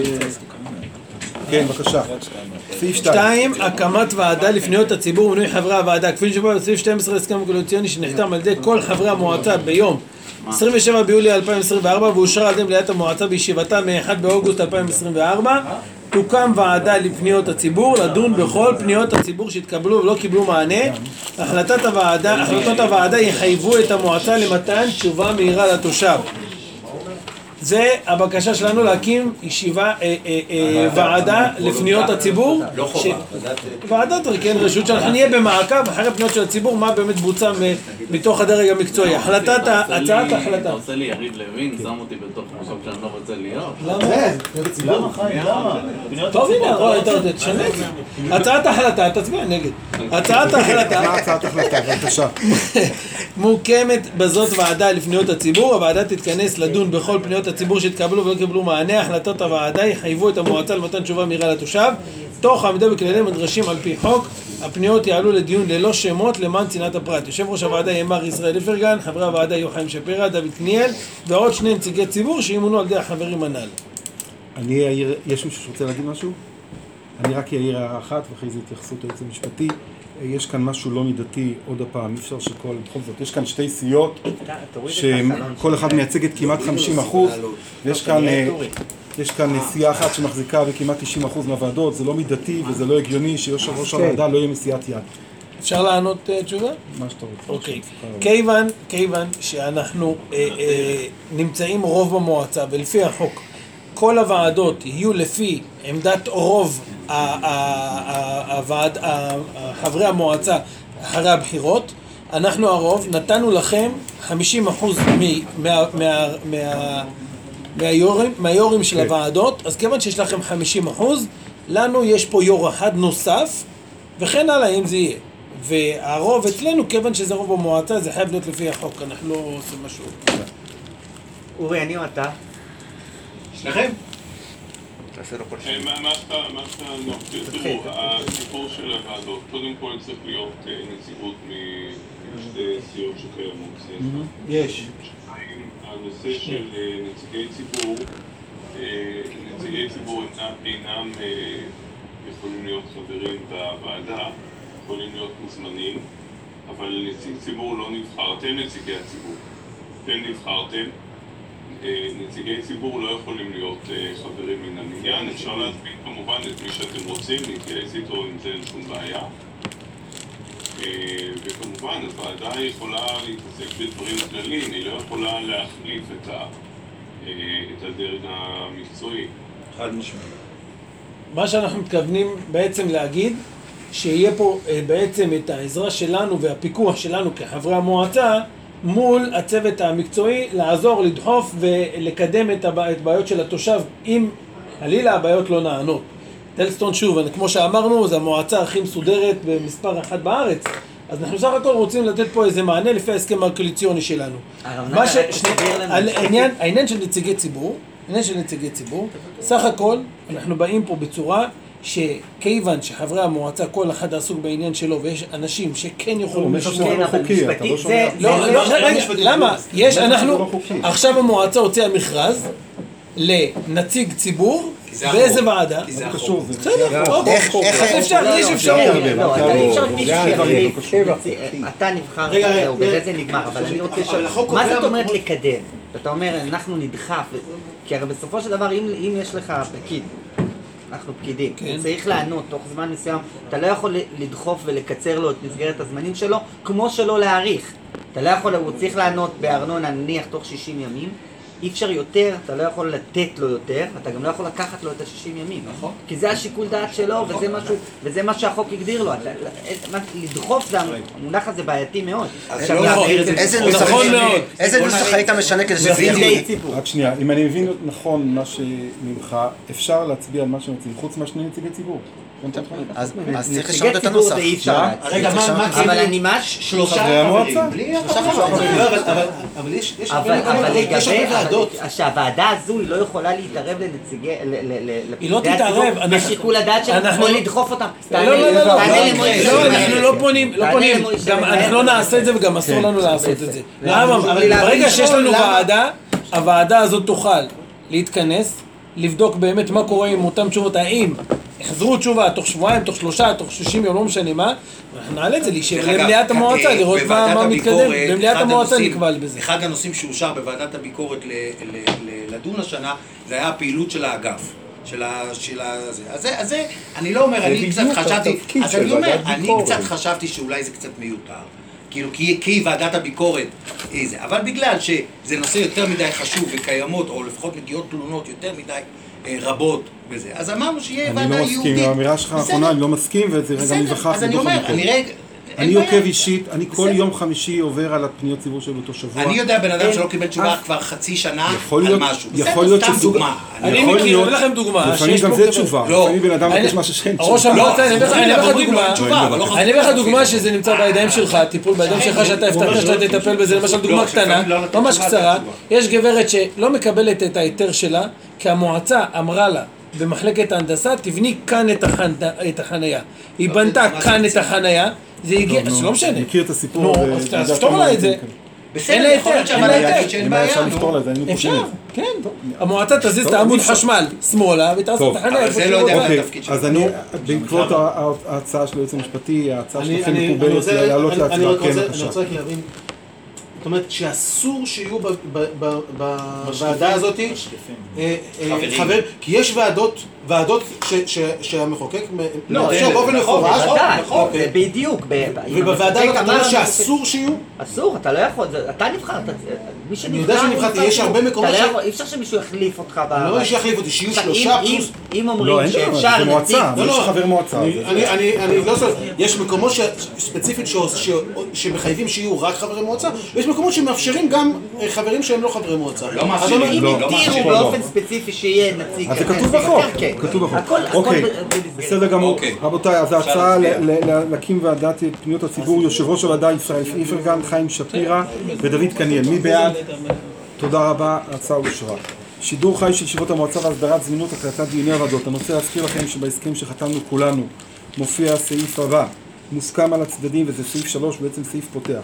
כן, בבקשה. סעיף שתיים. שתיים, הקמת ועדה לפניות הציבור ומינוי חברי הוועדה, כפי שבא בסעיף שתים עשרה הסכם קואליציוני שנחתם על ידי כל חברי המועצה ביום עשרים ושבעה ביולי אלפיים עשרים וארבע ואושר על ידי מליאת המועצה בישיבתה מ-אחד באוגוסט אלפיים עשרים וארבע, תוקם ועדה לפניות הציבור לדון בכל פניות הציבור שהתקבלו ולא קיבלו מענה. החלטת הוועדה, החלטות הוועדה יחייבו את המועצה למתן תשובה מהירה לתושב. זה הבקשה שלנו להקים ישיבה, אה, אה, אה, ועדה לפניות הציבור. לא ש... חובה. ועדת כן, רשות שאנחנו נהיה במעקב אחרי פניות של הציבור, מה באמת בוצע מתוך הדרג המקצועי. החלטת, הצעת ההחלטה. אתה עושה לי יריב לוין, שם אותי בתוך מקום שאני לא רוצה להיות. למה? למה חיים? למה? טוב הנה, רואי, אתה יודע, תשנה את זה. הצעת ההחלטה, תצביע נגד. הצעת ההחלטה. מה הצעת החלטה? בבקשה. מוקמת בזאת ועדה לפניות הציבור. הוועדה תתכנס לדון בכל פניות הציבור שהתקבלו ולא קיבלו מענה. החלטות הוועדה יחייבו את המועצה למתן תשובה מהירה לתושב תוך העמידה בכללים הנדרשים על פי חוק. הפניות יעלו לדיון ללא שמות למען צנעת הפרט. יושב ראש הוועדה יהיה מר ישראל איפרגן, חברי הוועדה יהיו חיים שפירא, דוד קניאל ועוד שני נציגי ציבור שימונו על ידי החברים הנ"ל. אני אעיר, יש מישהו שרוצה להגיד משהו? אני רק אעיר הערה אחת ואחרי זה התייחסות היועץ המשפטי. יש כאן משהו לא מידתי, עוד הפעם, אי אפשר שכל, בכל זאת, יש כאן שתי סיעות שכל אחד מייצגת כמעט חמישים אחוז ויש כאן, יש כאן סיעה אחת שמחזיקה בכמעט תשעים אחוז מהוועדות, זה לא מידתי וזה לא הגיוני שיושב ראש הוועדה לא יהיה מסיעת יד. אפשר לענות תשובה? מה שאתה רוצה. אוקיי. כיוון, כיוון שאנחנו נמצאים רוב במועצה ולפי החוק כל הוועדות יהיו לפי עמדת רוב הוועד, חברי המועצה אחרי הבחירות, אנחנו הרוב, נתנו לכם חמישים אחוז מהיורים של הוועדות, אז כיוון שיש לכם חמישים אחוז, לנו יש פה יור אחד נוסף, וכן הלאה אם זה יהיה. והרוב אצלנו, כיוון שזה רוב במועצה, זה חייב להיות לפי החוק, אנחנו לא עושים משהו. אורי, אני או אתה? שניכם? מה שאתה, מה שאתה, לא, תראו, הסיפור של הוועדות, קודם כל צריך להיות נציגות משתי סיעות שקיימות. יש. הנושא של נציגי ציבור, נציגי ציבור אינם יכולים להיות חברים בוועדה, יכולים להיות מוזמנים, אבל נציג ציבור לא נבחר, אתם נציגי הציבור, אתם נבחרתם, נציגי ציבור לא יכולים להיות חברים מן המניין, אפשר להצביע כמובן את מי שאתם רוצים, להתייעץ איתו עם זה אין שום בעיה. וכמובן, הוועדה יכולה להתעסק בדברים כלליים, היא לא יכולה להחליף את, ה, את הדרג המקצועי. חד משמעית. מה שאנחנו מתכוונים בעצם להגיד, שיהיה פה בעצם את העזרה שלנו והפיקוח שלנו כחברי המועצה, מול הצוות המקצועי, לעזור, לדחוף ולקדם את הבעיות של התושב, אם חלילה הבעיות לא נענות. טלסטון שוב, כמו שאמרנו, זו המועצה הכי מסודרת במספר אחת בארץ, אז אנחנו סך הכל רוצים לתת פה איזה מענה לפי ההסכם הקואליציוני שלנו. העניין של נציגי ציבור, העניין של נציגי ציבור, סך הכל אנחנו באים פה בצורה שכיוון שחברי המועצה כל אחד עסוק בעניין שלו ויש אנשים שכן יכולים לשמוע. כן, אבל משפטית זה... למה? יש, אנחנו, עכשיו המועצה הוציאה מכרז לנציג ציבור באיזה ועדה? כי זה החוק. בסדר, איך אפשר? יש אפשרות. לא, אתה אפשר מישהו שיחליף. אתה נבחר, בזה זה נגמר, אבל אני רוצה לשאול, מה זאת אומרת לקדם? אתה אומר, אנחנו נדחף, כי הרי בסופו של דבר, אם יש לך פקיד, אנחנו פקידים, הוא צריך לענות תוך זמן מסוים, אתה לא יכול לדחוף ולקצר לו את מסגרת הזמנים שלו, כמו שלא להאריך. אתה לא יכול, הוא צריך לענות בארנונה נניח תוך שישים ימים, אי אפשר יותר, אתה לא יכול לתת לו יותר, אתה גם לא יכול לקחת לו את ה-שישים ימים. נכון. כי זה השיקול דעת שלו, וזה משהו, וזה מה שהחוק הגדיר לו. לדחוף, המונח הזה בעייתי מאוד. איזה נוסח היית משנה כדי שזה יהיה? רק שנייה, אם אני מבין נכון מה שממך, אפשר להצביע על מה שרוצים, חוץ מהשני נציגי ציבור. אז צריך לשנות את הנוסח. רגע, אבל אני ממש שלושה חברים. שלושה חברים. אבל יש הרבה ועדות. שהוועדה הזו היא לא יכולה להתערב לנציגי... היא לא תתערב. בשיקול הדעת שלנו, או לדחוף אותם. לא, לא, לא, לא, אנחנו לא פונים, לא פונים. אנחנו לא נעשה את זה וגם אסור לנו לעשות את זה. ברגע שיש לנו ועדה, הוועדה הזאת תוכל להתכנס, לבדוק באמת מה קורה עם אותם תשובות, האם יחזרו תשובה תוך שבועיים, תוך שלושה, תוך שישים יום, לא משנה מה, אנחנו נעלה את זה למליאת המועצה, לראות מה מתקדם, במליאת המועצה נקבל בזה. אחד הנושאים שאושר בוועדת הביקורת לדון השנה, זה היה הפעילות של האגף. של הזה. אז זה, אני לא אומר, אני קצת חשבתי, אז אני אומר, אני קצת חשבתי שאולי זה קצת מיותר. כאילו, כי ועדת הביקורת איזה, אבל בגלל שזה נושא יותר מדי חשוב וקיימות, או לפחות מגיעות תלונות יותר מדי רבות וזה, אז אמרנו שיהיה ועדה יהודית. אני לא מסכים, האמירה שלך האחרונה, אני לא מסכים, וזה רגע מבחך. אז אני אומר, אני רגע... אני עוקב אישית, אני כל יום חמישי עובר על הפניות ציבור של אותו שבוע. אני יודע בן אדם שלא קיבל תשובה כבר חצי שנה על משהו. יכול להיות סתם דוגמה. אני מכיר, אני לכם דוגמה. לפעמים גם זה תשובה. לפעמים בן אדם מבקש משהו שאין תשובה. ראש המועצה, אני אביא לך דוגמה שזה נמצא בידיים שלך, טיפול בידיים שלך שאתה הבטחת שאתה תטפל בזה, למשל דוגמה קטנה, ממש קצרה. יש גברת שלא מקבלת את ההיתר שלה, כי המועצה אמרה לה במחלקת ההנדסה, תבני כאן את החנייה. היא בנתה כאן את החנייה, זה הגיע, אז לא משנה. אני מכיר את הסיפור. נו, אז תפתור לה את זה. אין לה היתר, אין לה היתר. אם היה אפשר לפתור לה, זה היינו פותרים את זה. כן, המועצה תזיז את העמוד חשמל שמאלה, ותעשה את החנייה. אבל זה לא יודע מה התפקיד שלנו. אז אני, בעקבות ההצעה של היועץ המשפטי, ההצעה שלכם מקובלת להעלות להצבעה, כן, בבקשה. אני רוצה רק להבין, זאת אומרת שאסור שיהיו בוועדה הזאת חבר, כי יש ועדות, ועדות שהמחוקק מאפשר באופן מפורש, בדיוק, ובוועדה הזאת אתה אומר שאסור שיהיו? אסור, אתה לא יכול, אתה נבחרת, מי שנבחר... אני יודע שנבחרתי, יש הרבה מקומות ש... אי אפשר שמישהו יחליף אותך ב... לא שיחליף אותי, שיהיו שלושה פלוס... אם אומרים שאפשר... זה מועצה, יש חבר מועצה. אני לא סוף, יש מקומות ספציפית שמחייבים שיהיו רק חברי מועצה, ויש מקומות שמאפשרים גם חברים שהם לא חברי מועצה. לא מאפשרים, אם יתירו באופן ספציפי שיהיה נציג... אז זה כתוב בחוק, כתוב בחוק. אוקיי, בסדר גמור. רבותיי, אז ההצעה להקים ועדת פניות הציבור, יושב ראש הוועדה ישראל איפרגן, חיים שפירא ודוד קניאל. מי בעד? תודה רבה, ההצעה אושרה. שידור חי של ישיבות המועצה והסדרת זמינות הקלטת דיוני הוועדות. אני רוצה להזכיר לכם שבהסכם שחתמנו כולנו מופיע הסעיף הבא, מוסכם על הצדדים, וזה סעיף שלוש, בעצם סעיף פותח.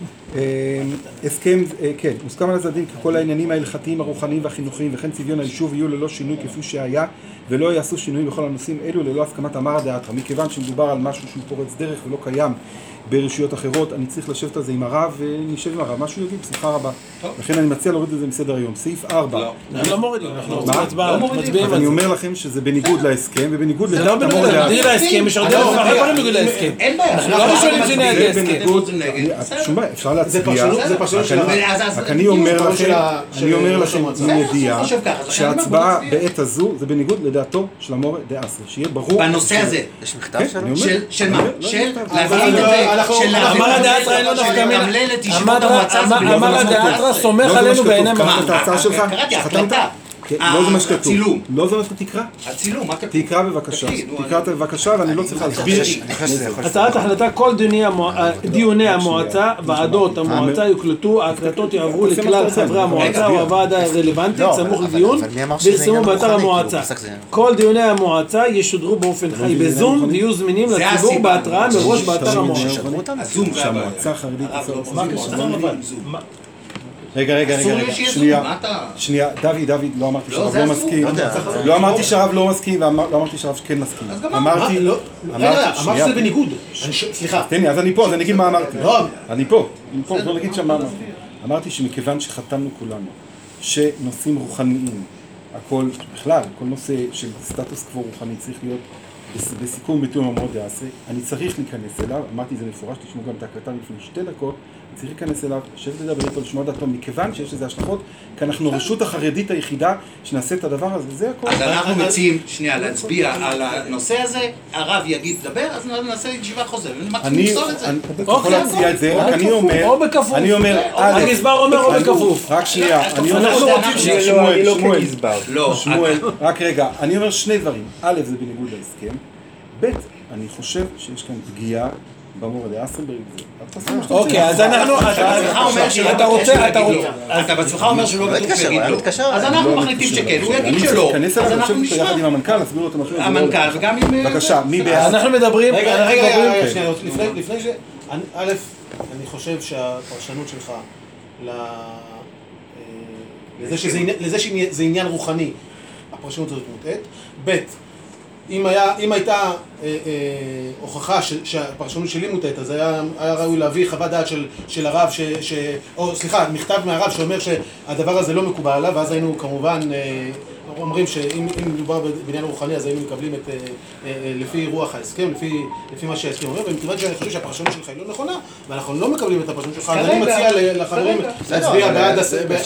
הסכם, כן, מוסכם על הצדדים כי כל העניינים ההלכתיים, הרוחניים והחינוכיים וכן צביון היישוב יהיו ללא שינוי כפי שהיה, ולא יעשו שינויים בכל הנושאים אלו ללא הסכמת אמר דאתרא. מכיוון שמדובר על משהו שהוא פורץ דרך ולא קיים ברשויות אחרות, אני צריך לשבת על זה עם הרב ונשב עם הרב, משהו יגיד, בשמחה רבה. לכן אני מציע להוריד את זה מסדר היום. סעיף ארבע. אנחנו לא מורידים, אנחנו רוצים הצבעה, מצביעים על זה. אני אומר לכם שזה בניגוד להסכם, ובניגוד זה לא בניגוד להסכם, יש הרבה דברים בניגוד להסכם. אין בעיה. אנחנו לא ראשונים שנהג להסכם. שום בעיה, אפשר להצביע. רק אני אומר לכם, אני אומר לכם עם ידיעה, שההצבעה בעת הזו זה בניגוד לדעתו של המורה דאסרי, שיהיה ברור. בנושא הזה. יש מכתב שלנו? של מה? של להביא את זה. אמר הדאתרא אין לו נפקא מינה. אמר הדאתרא סומך עלינו בעיניים. קראת את ההצעה שלך? קראתי, הקלטה. לא זה מה שכתוב. הצילום. לא זה מה שכתוב, תקרא. הצילום, מה כתוב? תקרא בבקשה. תקרא בבקשה ואני לא צריך להסביר. הצעת החלטה, כל דיוני המועצה, ועדות המועצה יוקלטו, ההקלטות יעברו לכלל חברי המועצה או הוועדה הרלוונטית, סמוך לדיון, ויפרסמו באתר המועצה. כל דיוני המועצה ישודרו באופן חי בזום, ויהיו זמינים לציבור בהתראה מראש באתר המועצה. שהמועצה החרדית רגע, רגע, רגע, רגע, שנייה, שנייה, דוד, דוד, לא אמרתי שהרב לא מסכים, לא אמרתי שהרב לא מסכים, ולא אמרתי שהרב כן מסכים. אמרתי, אמרתי שזה בניגוד, סליחה. תן לי, אז אני פה, אז אני אגיד מה אמרתי. אני פה, אני פה, לא נגיד שם מה אמרתי. אמרתי שמכיוון שחתמנו כולנו, שנושאים רוחניים, הכל, בכלל, כל נושא של סטטוס קוו רוחני צריך להיות בסיכום בתיאום עם המורה דאסרי, אני צריך להיכנס אליו, אמרתי זה מפורש, תשמעו גם את ההקלטה לפני שתי דקות, צריך להיכנס אליו, לשבת לדבר איתו, לשמוע דעתו, מכיוון שיש לזה השלכות, כי אנחנו רשות החרדית היחידה שנעשה את הדבר הזה, זה הכל. אז אנחנו מציעים, שנייה, להצביע על הנושא הזה, הרב יגיד דבר, אז נעשה ישיבה חוזר, ומקסימום נפסול את זה. אתה יכול להציע את זה, רק אני אומר, או בכפוף, אני אומר, הגזבר אומר או בכפוף. רק שנייה, אני אומר, אנחנו רוצים שמואל, שמואל, שמואל, שמואל, רק רגע, אני אומר שני דברים, א' זה בניגוד להסכם, ב' אני חושב שיש כאן פגיעה במורד האסרברג. אוקיי, אז אנחנו... אתה רוצה, אתה רוצה... אתה בעצמך אומר שלא כתוב שיגיד לא. אז אנחנו מחליטים שכן, הוא יגיד שלא. כנס אליו, לשבת איתו יחד עם המנכ"ל, נסביר לו את המשהו. המנכ"ל וגם עם... בבקשה, מי בעד? אנחנו מדברים... רגע, רגע, רגע, שנייה, לפני ש... א', אני חושב שהפרשנות שלך לזה שזה עניין רוחני, הפרשנות הזאת מוטעת. ב', אם היה, אם הייתה אה, אה, הוכחה ש, שהפרשנות שלי מוטעת, אז היה, היה ראוי להביא חוות דעת של, של הרב, ש, ש, או סליחה, מכתב מהרב שאומר שהדבר הזה לא מקובל עליו, ואז היינו כמובן אה, אומרים שאם מדובר בעניין רוחני, אז היינו מקבלים את, אה, אה, לפי רוח ההסכם, לפי, לפי מה שההסכם אומר, ומכיוון שאני חושב שהפרשנות שלך היא לא נכונה, ואנחנו לא מקבלים את הפרשנות שלך, אז אני מציע לחברים להצביע בעד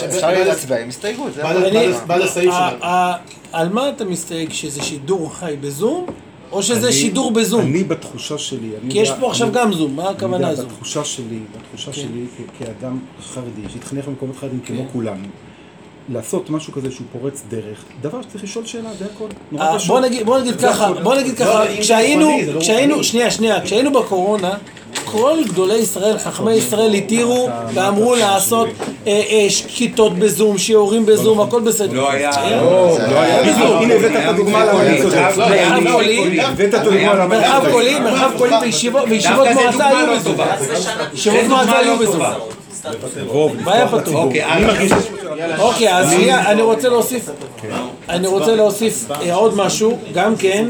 הסעיף שלנו. על מה אתה מסתייג, שזה שידור חי בזום, או שזה שידור בזום? אני בתחושה שלי... כי יש פה עכשיו גם זום, מה הכוונה זום? בתחושה שלי, בתחושה שלי כאדם חרדי, שהתחנך במקומות חרדים כמו כולנו, לעשות משהו כזה שהוא פורץ דרך, דבר שצריך לשאול שאלה, זה הכל. בוא נגיד ככה, בוא נגיד ככה, כשהיינו, שנייה, שנייה, כשהיינו בקורונה, כל גדולי ישראל, חכמי ישראל התירו ואמרו לעשות כיתות בזום, שיעורים בזום, הכל בסדר. לא היה... הנה הבאת את הדוגמה למערכת. מרחב קולי, הבאת את הדוגמה למערכת. מרחב קולי, מרחב קולי וישיבות מועצה היו בזום. ישיבות מועצה היו בזום. והיה פתוח. אוקיי, אז שנייה, אני רוצה להוסיף, אני רוצה להוסיף עוד משהו, גם כן,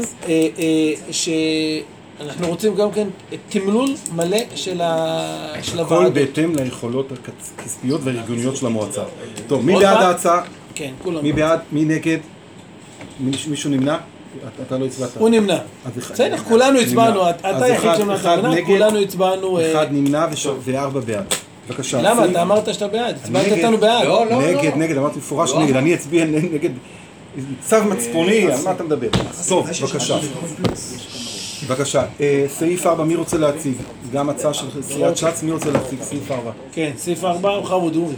שאנחנו רוצים גם כן תמלול מלא של הוועדות. הכל בהתאם ליכולות הכספיות והארגוניות של המועצה. טוב, מי בעד ההצעה? כן, כולם. מי בעד? מי נגד? מישהו נמנע? אתה לא הצבעת. הוא נמנע. בסדר, כולנו הצבענו, אתה היחיד שנמנע, כולנו הצבענו... אחד נמנע וארבע בעד. בבקשה. למה? אתה אמרת שאתה בעד, הצבעת אותנו בעד. לא, לא, לא. נגד, נגד, אמרתי מפורש נגד, אני אצביע נגד צו מצפוני, על מה אתה מדבר? טוב, בבקשה. בבקשה, סעיף ארבע, מי רוצה להציג? גם הצעה של סיעת ש"ס, מי רוצה להציג? סעיף ארבע. כן, סעיף ארבע, הוא חרוד אורי.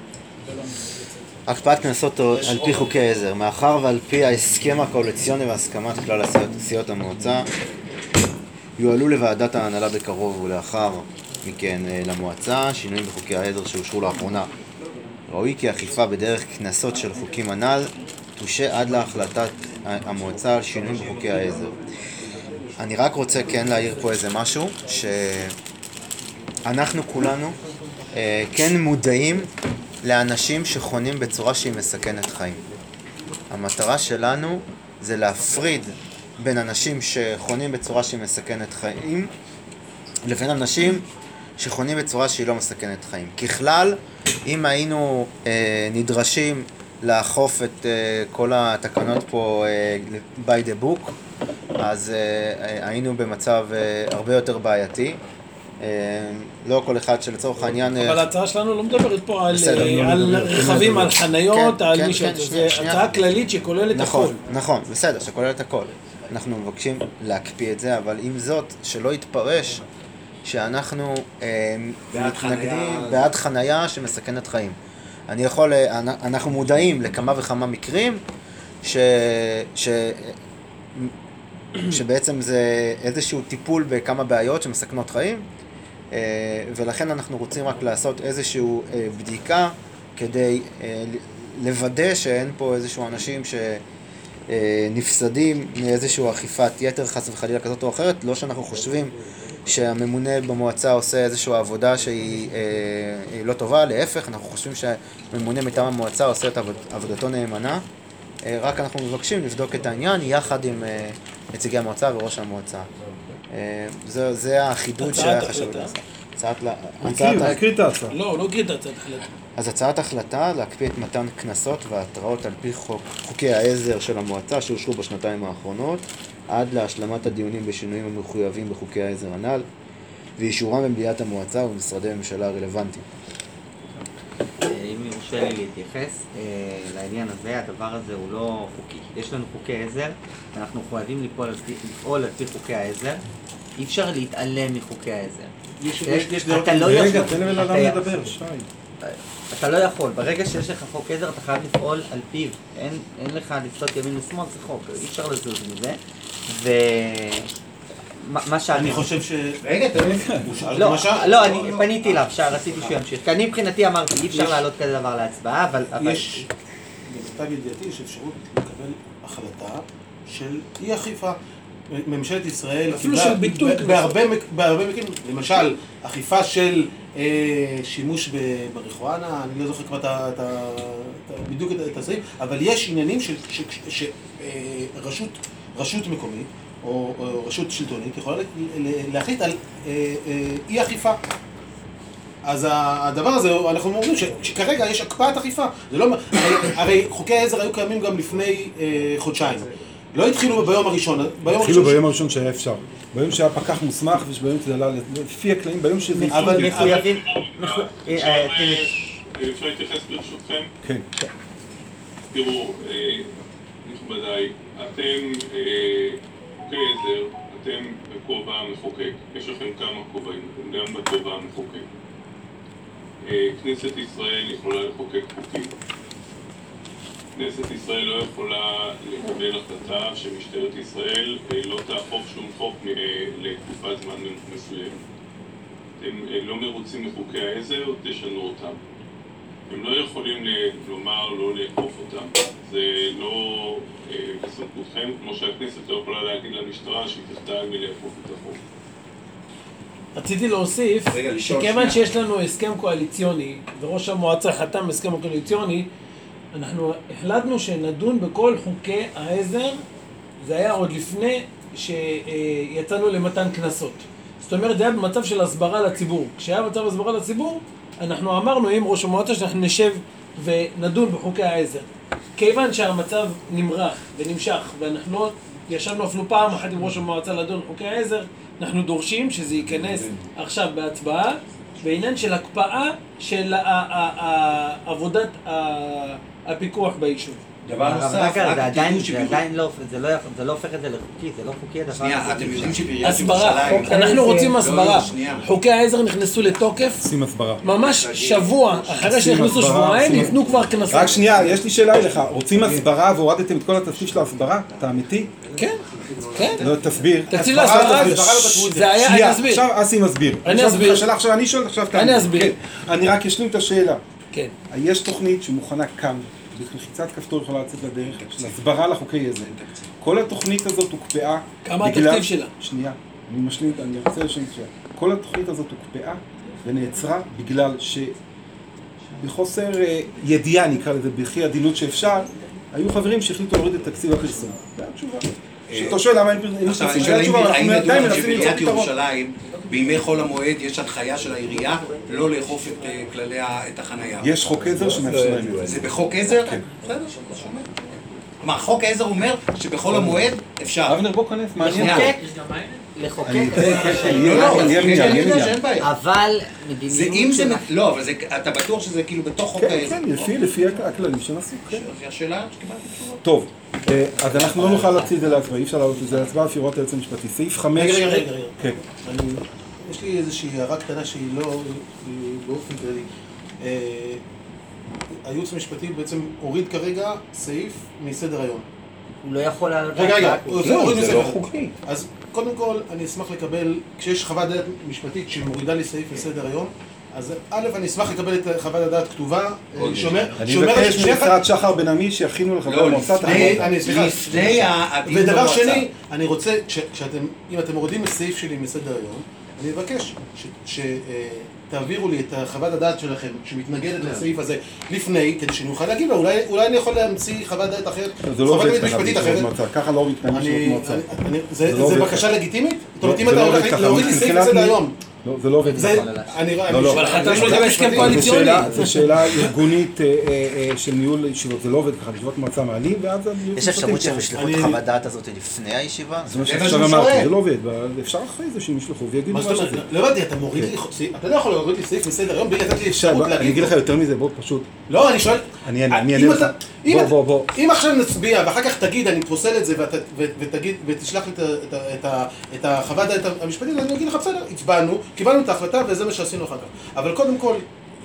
הקפאת קנסות על פי חוקי עזר, מאחר ועל פי ההסכם הקואליציוני והסכמת כלל סיעות המועצה, יועלו לוועדת ההנהלה בקרוב ולאחר מכן למועצה, שינויים בחוקי העזר שאושרו לאחרונה. ראוי כי אכיפה בדרך כנסות של חוקים הנ"ל תושה עד להחלטת המועצה על שינויים בחוקי העזר. אני רק רוצה כן להעיר פה איזה משהו, שאנחנו כולנו אה, כן מודעים לאנשים שחונים בצורה שהיא מסכנת חיים. המטרה שלנו זה להפריד בין אנשים שחונים בצורה שהיא מסכנת חיים לבין אנשים שחונים בצורה שהיא לא מסכנת חיים. ככלל, אם היינו אה, נדרשים לאכוף את אה, כל התקנות פה אה, by the book, אז אה, היינו במצב אה, הרבה יותר בעייתי. אה, לא כל אחד שלצורך העניין... אבל ההצעה שלנו לא מדברת פה על, אה, על רכבים, על חניות, כן, על כן, מי כן, שזה שנייה, שנייה. הצעה כללית שכוללת נכון, הכל. נכון, בסדר, שכוללת הכל. אנחנו מבקשים להקפיא את זה, אבל עם זאת, שלא יתפרש שאנחנו אה, מתנגדים בעד חנייה שמסכנת חיים. אני יכול, אנחנו מודעים לכמה וכמה מקרים ש, ש, שבעצם זה איזשהו טיפול בכמה בעיות שמסכנות חיים, ולכן אנחנו רוצים רק לעשות איזשהו בדיקה כדי לוודא שאין פה איזשהו אנשים שנפסדים מאיזשהו אכיפת יתר חס וחלילה כזאת או אחרת, לא שאנחנו חושבים שהממונה במועצה עושה איזושהי עבודה שהיא אה, לא טובה, להפך, אנחנו חושבים שהממונה מטעם המועצה עושה את עבוד, עבודתו נאמנה, אה, רק אנחנו מבקשים לבדוק את העניין יחד עם אה, נציגי המועצה וראש המועצה. אה, זה, זה החידוד שהיה חשוב לעשות. להקריא את ההצעה. לא, לא הקריא את הצעת החלטה. אז הצעת החלטה להקפיא את מתן קנסות והתראות על פי חוק, חוקי העזר של המועצה שאושרו בשנתיים האחרונות, עד להשלמת הדיונים בשינויים המחויבים בחוקי העזר הנ"ל. ואישורם במליאת המועצה ובמשרדי הממשלה הרלוונטיים. אם יורשה לי להתייחס לעניין הזה, הדבר הזה הוא לא חוקי. יש לנו חוקי עזר, ואנחנו חייבים לפעול על פי חוקי העזר. אי אפשר להתעלם מחוקי העזר. אתה לא יכול... רגע, תן לבן אדם לדבר, שי. אתה לא יכול. ברגע שיש לך חוק עזר, אתה חייב לפעול על פיו. אין לך לפסות ימין ושמאל, זה חוק. אי אפשר לזוז מזה. ו... מה שאני... אני חושב ש... רגע, תן לי... לא, לא, אני פניתי אליו, רציתי שהוא ימשיך. כי אני מבחינתי אמרתי, אי אפשר להעלות כזה דבר להצבעה, אבל... יש, למיטב ידיעתי, יש אפשרות לקבל החלטה של אי אכיפה. ממשלת ישראל קיבלה בהרבה מקרים, למשל, אכיפה של שימוש בריחואנה, אני לא זוכר כבר בדיוק את הסעיף, אבל יש עניינים שרשות מקומית או רשות שלטונית יכולה להחליט על אי אכיפה. אז הדבר הזה, אנחנו אומרים שכרגע יש הקפאת אכיפה. הרי חוקי העזר היו קיימים גם לפני חודשיים. לא התחילו ביום הראשון. התחילו ביום הראשון שהיה אפשר. ביום שהיה פקח מוסמך וביום שזה עלה לפי הכללים, ביום שזה... אבל מחויבים... אפשר להתייחס ברשותכם? כן. תראו, נכבדיי, אתם חוקי עזר, אתם בכובע המחוקק. יש לכם כמה כובעים, אתם גם בכובע המחוקק. כנסת ישראל יכולה לחוקק חוקים. כנסת ישראל לא יכולה לקבל החלטה שמשטרת ישראל לא תאכוף שום חוק לתקופת זמן מסוימת. אתם לא מרוצים מחוקי העזר, תשנו אותם. הם לא יכולים לומר לא לאכוף אותם. זה לא בסמכותכם, כמו שהכנסת לא יכולה להגיד למשטרה שהיא תחדל מלאכוף את החוק. רציתי להוסיף, שכיוון שיש לנו הסכם קואליציוני, וראש המועצה חתם הסכם קואליציוני, אנחנו החלטנו שנדון בכל חוקי העזר, זה היה עוד לפני שיצאנו למתן כנסות. זאת אומרת, זה היה במצב של הסברה לציבור. כשהיה במצב הסברה לציבור, אנחנו אמרנו עם ראש המועצה שאנחנו נשב ונדון בחוקי העזר. כיוון שהמצב נמרח ונמשך, ואנחנו לא ישבנו אפילו פעם אחת עם ראש המועצה לדון בחוקי העזר, אנחנו דורשים שזה ייכנס עכשיו בהצבעה, בעניין של הקפאה של עבודת הפיקוח ביישוב. דבר נוסף, זה עדיין לא, זה לא הופך את זה לחוקי, זה לא חוקי הדבר. שנייה, אתם יודעים שבעיריית הסברה, אנחנו רוצים הסברה. חוקי העזר נכנסו לתוקף. עושים הסברה. ממש שבוע, אחרי שנכנסו שבועיים, ניתנו כבר כנסות. רק שנייה, יש לי שאלה אליך. רוצים הסברה והורדתם את כל התקציב של ההסברה? אתה אמיתי? כן, כן. לא, תסביר. תקציב להסברה, זה היה, אני אסביר. עכשיו אסי מסביר. אני אסביר. עכשיו אני שואל, עכשיו אתה... אני אסביר. אני רק אשלים את השאלה. כן. יש תוכנית שמוכנה כאן. בלחיצת כפתור יכולה לצאת לדרך, של הסברה לחוקי עזר. כל התוכנית הזאת הוקפאה... כמה התקציב שלה? שנייה, אני משלים, אני רוצה לשאול את זה. כל התוכנית הזאת הוקפאה ונעצרה בגלל שבחוסר ידיעה, נקרא לזה, בכי עדינות שאפשר, היו חברים שהחליטו להוריד את תקציב הפרסום. זה התשובה. שאתה שואל למה אין פרסום, עכשיו, אני שואל האם ידוע שבעיריית ירושלים, בימי חול המועד יש הנחיה של העירייה לא לאכוף את כללי את החנייה. יש חוק עזר שמאפשר להם את זה. זה בחוק עזר? כן. בסדר, שומע. כלומר, חוק העזר אומר שבחול המועד אפשר. אבנר, בוא כנס, מעניין. לחוקק. לא, לא, אבל מדיניות של... לא, אבל אתה בטוח שזה כאילו בתוך חוק העזר. כן, כן, לפי הכללים שנעשו. זו השאלה שקיבלתי תשובה. טוב, אז אנחנו לא נוכל להציל את זה להצבעה, אי אפשר להעלות את זה להצבעה, לפי הוראות היועץ המשפטי. סעיף חמש... רגע, רגע, רגע. כן. יש לי איזושהי הערה קטנה שהיא לא באופן כללי. הייעוץ המשפטי בעצם הוריד כרגע סעיף מסדר היום. הוא לא יכול לעלות... רגע, רגע, זה לא חוקי. אז קודם כל, אני אשמח לקבל, כשיש חוות דעת משפטית שמורידה לי סעיף מסדר היום, אז א', אני אשמח לקבל את חוות הדעת כתובה, שאומרת... אני מבקש ממשרד שחר בן עמי שיכינו לך לא, לפני... לפני הדין במועצה. ודבר שני, אני רוצה, אם אתם מורידים סעיף שלי מסדר היום, אני מבקש שתעבירו לי את חוות הדעת שלכם שמתנגדת לסעיף הזה לפני, כדי שאני אוכל להגיב לה, אולי אני יכול להמציא חוות דעת אחרת, חוות דעת משפטית אחרת. ככה לא מתנגד לשנות מועצה. זה בקשה לגיטימית? זאת אומרת, אם אתה הולך להוריד לי סעיף מסדר היום, לא, זה לא עובד. אני רואה, לא, לא. אבל חתם שלו זה בהסכם קואליציוני. זו שאלה ארגונית של ניהול ישיבות, זה לא עובד ככה, ישיבות מועצה מעלים, ואז... יש אפשרות שהם ישלחו את חוות דעת הזאת לפני הישיבה? זה מה שעכשיו אמרתי, זה לא עובד, אפשר אחרי זה שהם ישלחו ויגידו מה שזה. לא הבנתי, אתה מוריד לי, אתה לא יכול להוריד לי סעיף מסדר היום בלי לתת לי אפשרות להגיד. אני אגיד לך יותר מזה, בוא פשוט... לא, אני שואל... אני אענה לך. בוא, בוא, בוא. אם עכשיו נצביע ואחר כך תגיד, אני פוסל את זה ותשלח לי את החוות דעת המשפטית, אני אגיד לך, בסדר, הצבענו, קיבלנו את ההחלטה וזה מה שעשינו אחר כך. אבל קודם כל,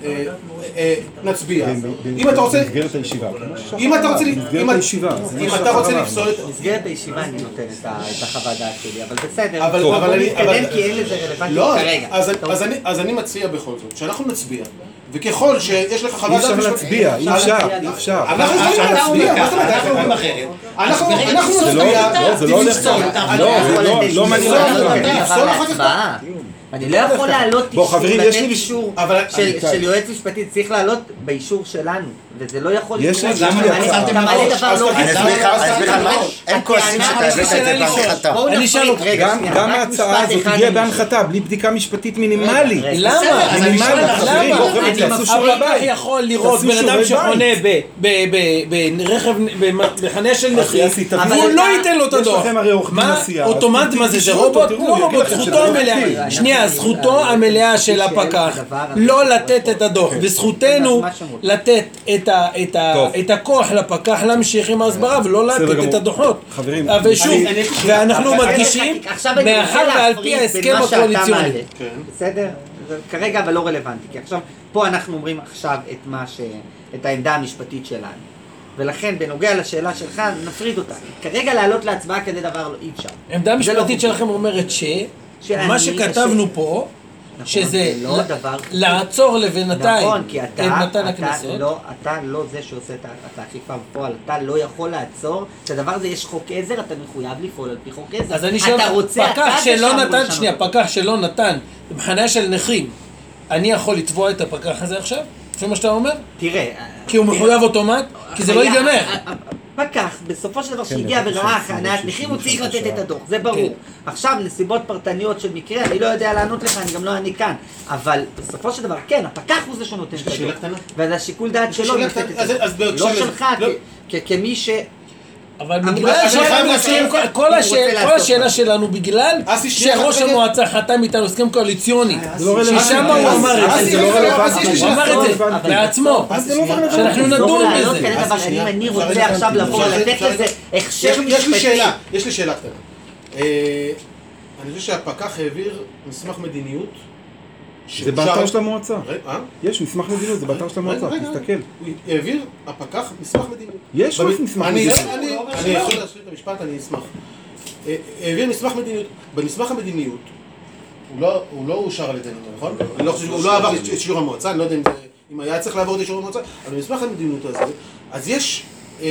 נצביע. אם אתה רוצה... במסגרת הישיבה. אם אתה רוצה... במסגרת הישיבה. אם אתה רוצה לפסול את... במסגרת הישיבה אני נותן את החוות דעת שלי, אבל בסדר. אבל אני... בוא נתקדם כי אין לזה רלוונטיות כרגע. אז אני מציע בכל זאת, שאנחנו נצביע. וככל שיש לך חוות דעת... אי אפשר להצביע, אי אפשר, אי אפשר. אנחנו יכולים להצביע, מה זאת אומרת? אנחנו אומרים אחרת. אנחנו נצביע... לא, זה לא הולך ככה. לא, לא מעניין. אני לא יכול לעלות אישור, לתת אישור של יועץ משפטי, צריך לעלות באישור שלנו, וזה לא יכול להיות. אתה מעלה דבר לא רצוי. הם כועסים שאתה הבאת את זה בהנחתה. אני אשאל אותך, גם ההצעה הזאת הגיעה בהנחתה, בלי בדיקה משפטית מינימלית. למה? מינימלית. הפקח יכול לראות בן אדם שחונה ברכב, בחניה של נכים, והוא לא ייתן לו את הדוח. מה? אוטומט מה זה? זה רובוט? לא רובוט, זכותו המלאה. שנייה, זכותו המלאה של הפקח לא לתת את הדוח, וזכותנו לתת את הכוח לפקח להמשיך עם ההסברה ולא לתת את הדוחות. ואנחנו מדגישים מאחר ועל פי ההסכם הקואליציוני. בסדר? כרגע אבל לא רלוונטי, כי עכשיו פה אנחנו אומרים עכשיו את מה ש... את העמדה המשפטית שלנו. ולכן בנוגע לשאלה שלך נפריד אותה. כרגע לעלות להצבעה כדי דבר אי אפשר. עמדה המשפטית שלכם אומרת ש... מה שכתבנו פה, שזה לעצור לבינתיים את מתן הקנסות. אתה לא זה שעושה את האכיפה בפועל, אתה לא יכול לעצור, את הדבר הזה יש חוק עזר, אתה מחויב לפעול על פי חוק עזר. אז אני שואל, פקח שלא נתן, שנייה, פקח שלא נתן בחניה של נכים, אני יכול לתבוע את הפקח הזה עכשיו? זה מה שאתה אומר? תראה... כי הוא מחויב אוטומט? כי זה לא ייגמר. פקח, בסופו של דבר שהגיע וראה חניית נכים, הוא צריך לתת את הדוח, זה ברור. עכשיו, נסיבות פרטניות של מקרה, אני לא יודע לענות לך, אני גם לא אני כאן. אבל בסופו של דבר, כן, הפקח הוא זה שנותן את הדוח. וזה השיקול דעת שלו לתת את הדוח. לא שלך, כמי ש... אבל בגלל כל השאלה שלנו, בגלל שראש המועצה חתם איתנו הסכם קואליציוני, ששם הוא אמר את זה, הוא אמר את זה בעצמו, שאנחנו נדון בזה. אבל אם אני רוצה עכשיו לבוא ולתת לזה הכשר משפטי. יש לי שאלה קטנה. אני חושב שהפקח העביר מסמך מדיניות זה באתר של המועצה. יש מסמך מדיניות, זה באתר של המועצה, תסתכל. הוא העביר הפקח מסמך מדיניות. יש מסמך מדיניות. אני יכול להשלים את המשפט, אני אשמח. העביר מסמך מדיניות. במסמך המדיניות, הוא לא אושר על ידינו, נכון? הוא לא עבר את שיעור המועצה, אני לא יודע אם היה צריך לעבור את שיעור המועצה, אבל במסמך המדיניות הזה, אז יש,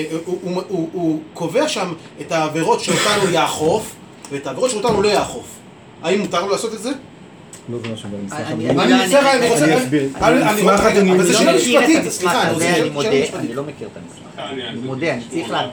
הוא קובע שם את העבירות שאותנו יאכוף, ואת העבירות שאותנו לא יאכוף. האם מותר לו לעשות את זה? לא זה מה שבא למסמך המדיניות. אני מצטער, אני רוצה... אני אסביר. המסמך המדיניות... אני לא מכיר את המסמך הזה, אני מודה, אני לא מכיר את המסמך. אני מודה, אני צריך לה...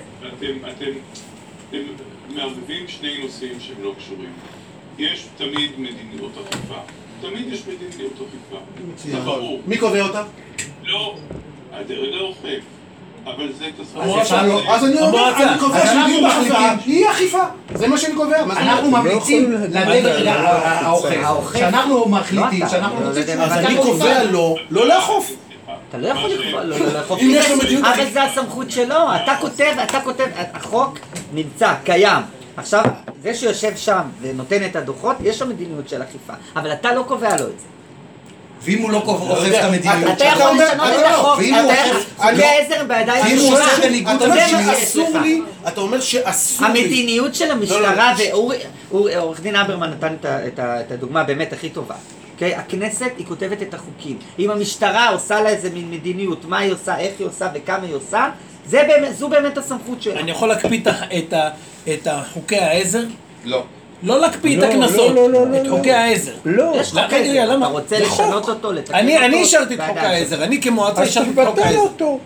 אתם מערבבים שני נושאים שהם לא קשורים. יש תמיד מדיניות אכיפה. תמיד יש מדיניות אכיפה. זה ברור. מי קובע אותה? לא, הדרג האוכף. אבל זה המועצה. אז אני אומר, אני קובע שהיא אכיפה, היא אכיפה. זה מה שאני קובע. אנחנו ממליצים לדרג האוכף. שאנחנו מחליטים, שאנחנו רוצים... אז אני קובע לו, לא לאכוף. אתה לא יכול לאכוף. אבל זה הסמכות שלו. אתה כותב, אתה כותב, החוק נמצא, קיים. עכשיו, זה שיושב שם ונותן את הדוחות, יש לו מדיניות של אכיפה. אבל אתה לא קובע לו את זה. ואם הוא לא אוכף את המדיניות, אתה יכול לשנות את החוק, חוקי העזר בידיים ואם הוא עושה בניגוד שאסור לי, אתה אומר שאסור לי. המדיניות של המשטרה, ועורך דין אברמן נתן את הדוגמה באמת הכי טובה. הכנסת היא כותבת את החוקים. אם המשטרה עושה לה איזה מין מדיניות, מה היא עושה, איך היא עושה וכמה היא עושה, זו באמת הסמכות שלה. אני יכול להקפיא את חוקי העזר? לא. לא להקפיא את הקנסות, את חוקי העזר. לא. יש חוק עזר, אתה רוצה לשנות אותו, לתקן אותו. אני אישרתי את חוק העזר, אני כמועצה אישרתי את חוק העזר.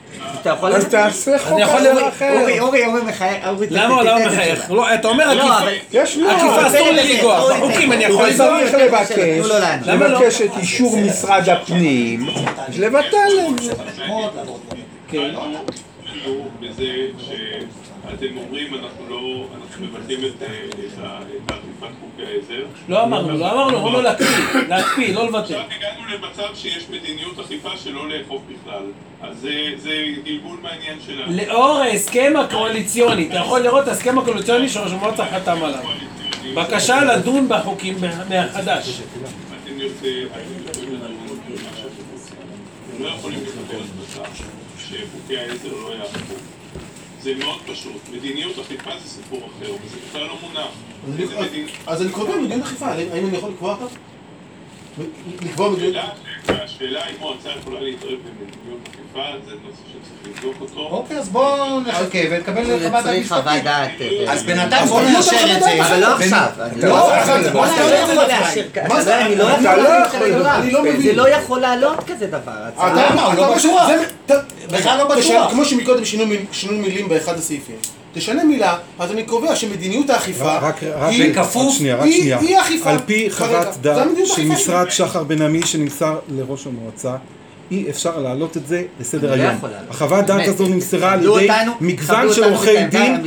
אתה יכול... אז תעשה חוק אחר. אורי, אורי, אורי מחייך. למה לא מחייך? לא, אתה אומר עקיפה. יש לי עקיפה אסור לי לגוע. בחוקים אני יכול לגוע. צריך לבקש, למה לא? לבקש את אישור משרד הפנים, לבטל את זה. כן. בזה שאתם אומרים, אנחנו לא, אנחנו מבטלים את האכיפת חוקי העזר. לא אמרנו, לא אמרנו, אמרנו להקפיא, להקפיא, לא לבטל. עכשיו הגענו למצב שיש מדיניות אכיפה שלא לאכוף בכלל. אז זה גלגול מעניין שלנו. לאור ההסכם הקואליציוני, אתה יכול לראות את ההסכם הקואליציוני שראש המועצה חתם עליו. בבקשה לדון בחוקים מחדש. אתם יכולים לדון במה שאתם רוצים. אתם לא יכולים לקבל את מצב שחוקי העזר לא יאכפו. זה מאוד פשוט. מדיניות אכיפה זה סיפור אחר, וזה בכלל לא מונח. אז אני קובע מדיניות אכיפה, האם אני יכול לקבוע אותה? לקבוע מדיניות... השאלה אם מועצה יכולה להתערב במדיניות אכיפה, זה נושא שצריך לבדוק אותו. אוקיי, אז בואו נחכה ונקבל חוות דעת צריך חוות דעת. אז בינתיים בואו נאשר את זה. אבל לא עכשיו. לא, אתה לא יכול לאשר כזה. אני לא יכול לאשר. זה לא יכול לעלות כזה דבר. למה? הוא לא בטוח. בכלל לא בטוח. כמו שמקודם שינו מילים באחד הסעיפים. תשנה מילה, אז אני קובע שמדיניות האכיפה היא כפוף, היא אכיפה. על פי חוות דעת של משרד שחר בן עמי שנמסר לראש המועצה, אי אפשר להעלות את זה לסדר היום. החוות דעת הזו נמסרה על ידי מגוון של עורכי דין,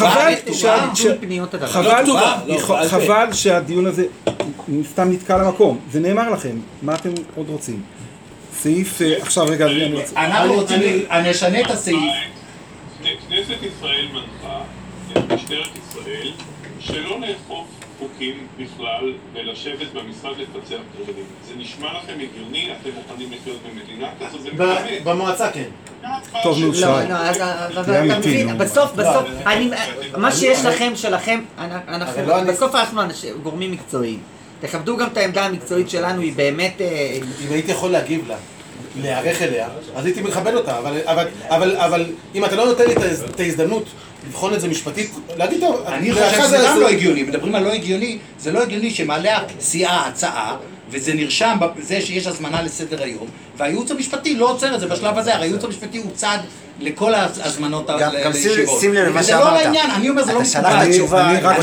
וחבל שהדיון הזה סתם נתקע למקום. זה נאמר לכם, מה אתם עוד רוצים? סעיף, עכשיו רגע, אני רוצה... אנחנו רוצים, אני אשנה את הסעיף. כנסת ישראל מנחה את משטרת ישראל שלא לאכוף חוקים בכלל ולשבת במשרד לפצח קרדיטים. זה נשמע לכם הגיוני? אתם מוכנים לחיות במדינה כזו? זה באמת. במועצה כן. טוב, נו, שי. אתה מבין, בסוף, בסוף, מה שיש לכם, שלכם, בסוף אנחנו גורמים מקצועיים. תכבדו גם את העמדה המקצועית שלנו, היא באמת... אם הייתי יכול להגיב לה, להיערך אליה, אז הייתי מכבד אותה, אבל, אבל, אבל, אבל אם אתה לא נותן לי את ההזדמנות לבחון את זה משפטית, להגיד טוב... אני חושב שזה גם לא הגיוני, מדברים על לא הגיוני, זה לא הגיוני שמעלה סיעה הצעה, וזה נרשם בזה שיש הזמנה לסדר היום, והייעוץ המשפטי לא עוצר את זה בשלב הזה, הרי הייעוץ המשפטי הוא צד לכל ההזמנות לישיבות. שים לב למה וזה לא לעניין, אני אומר זה לא מקובל. אני רק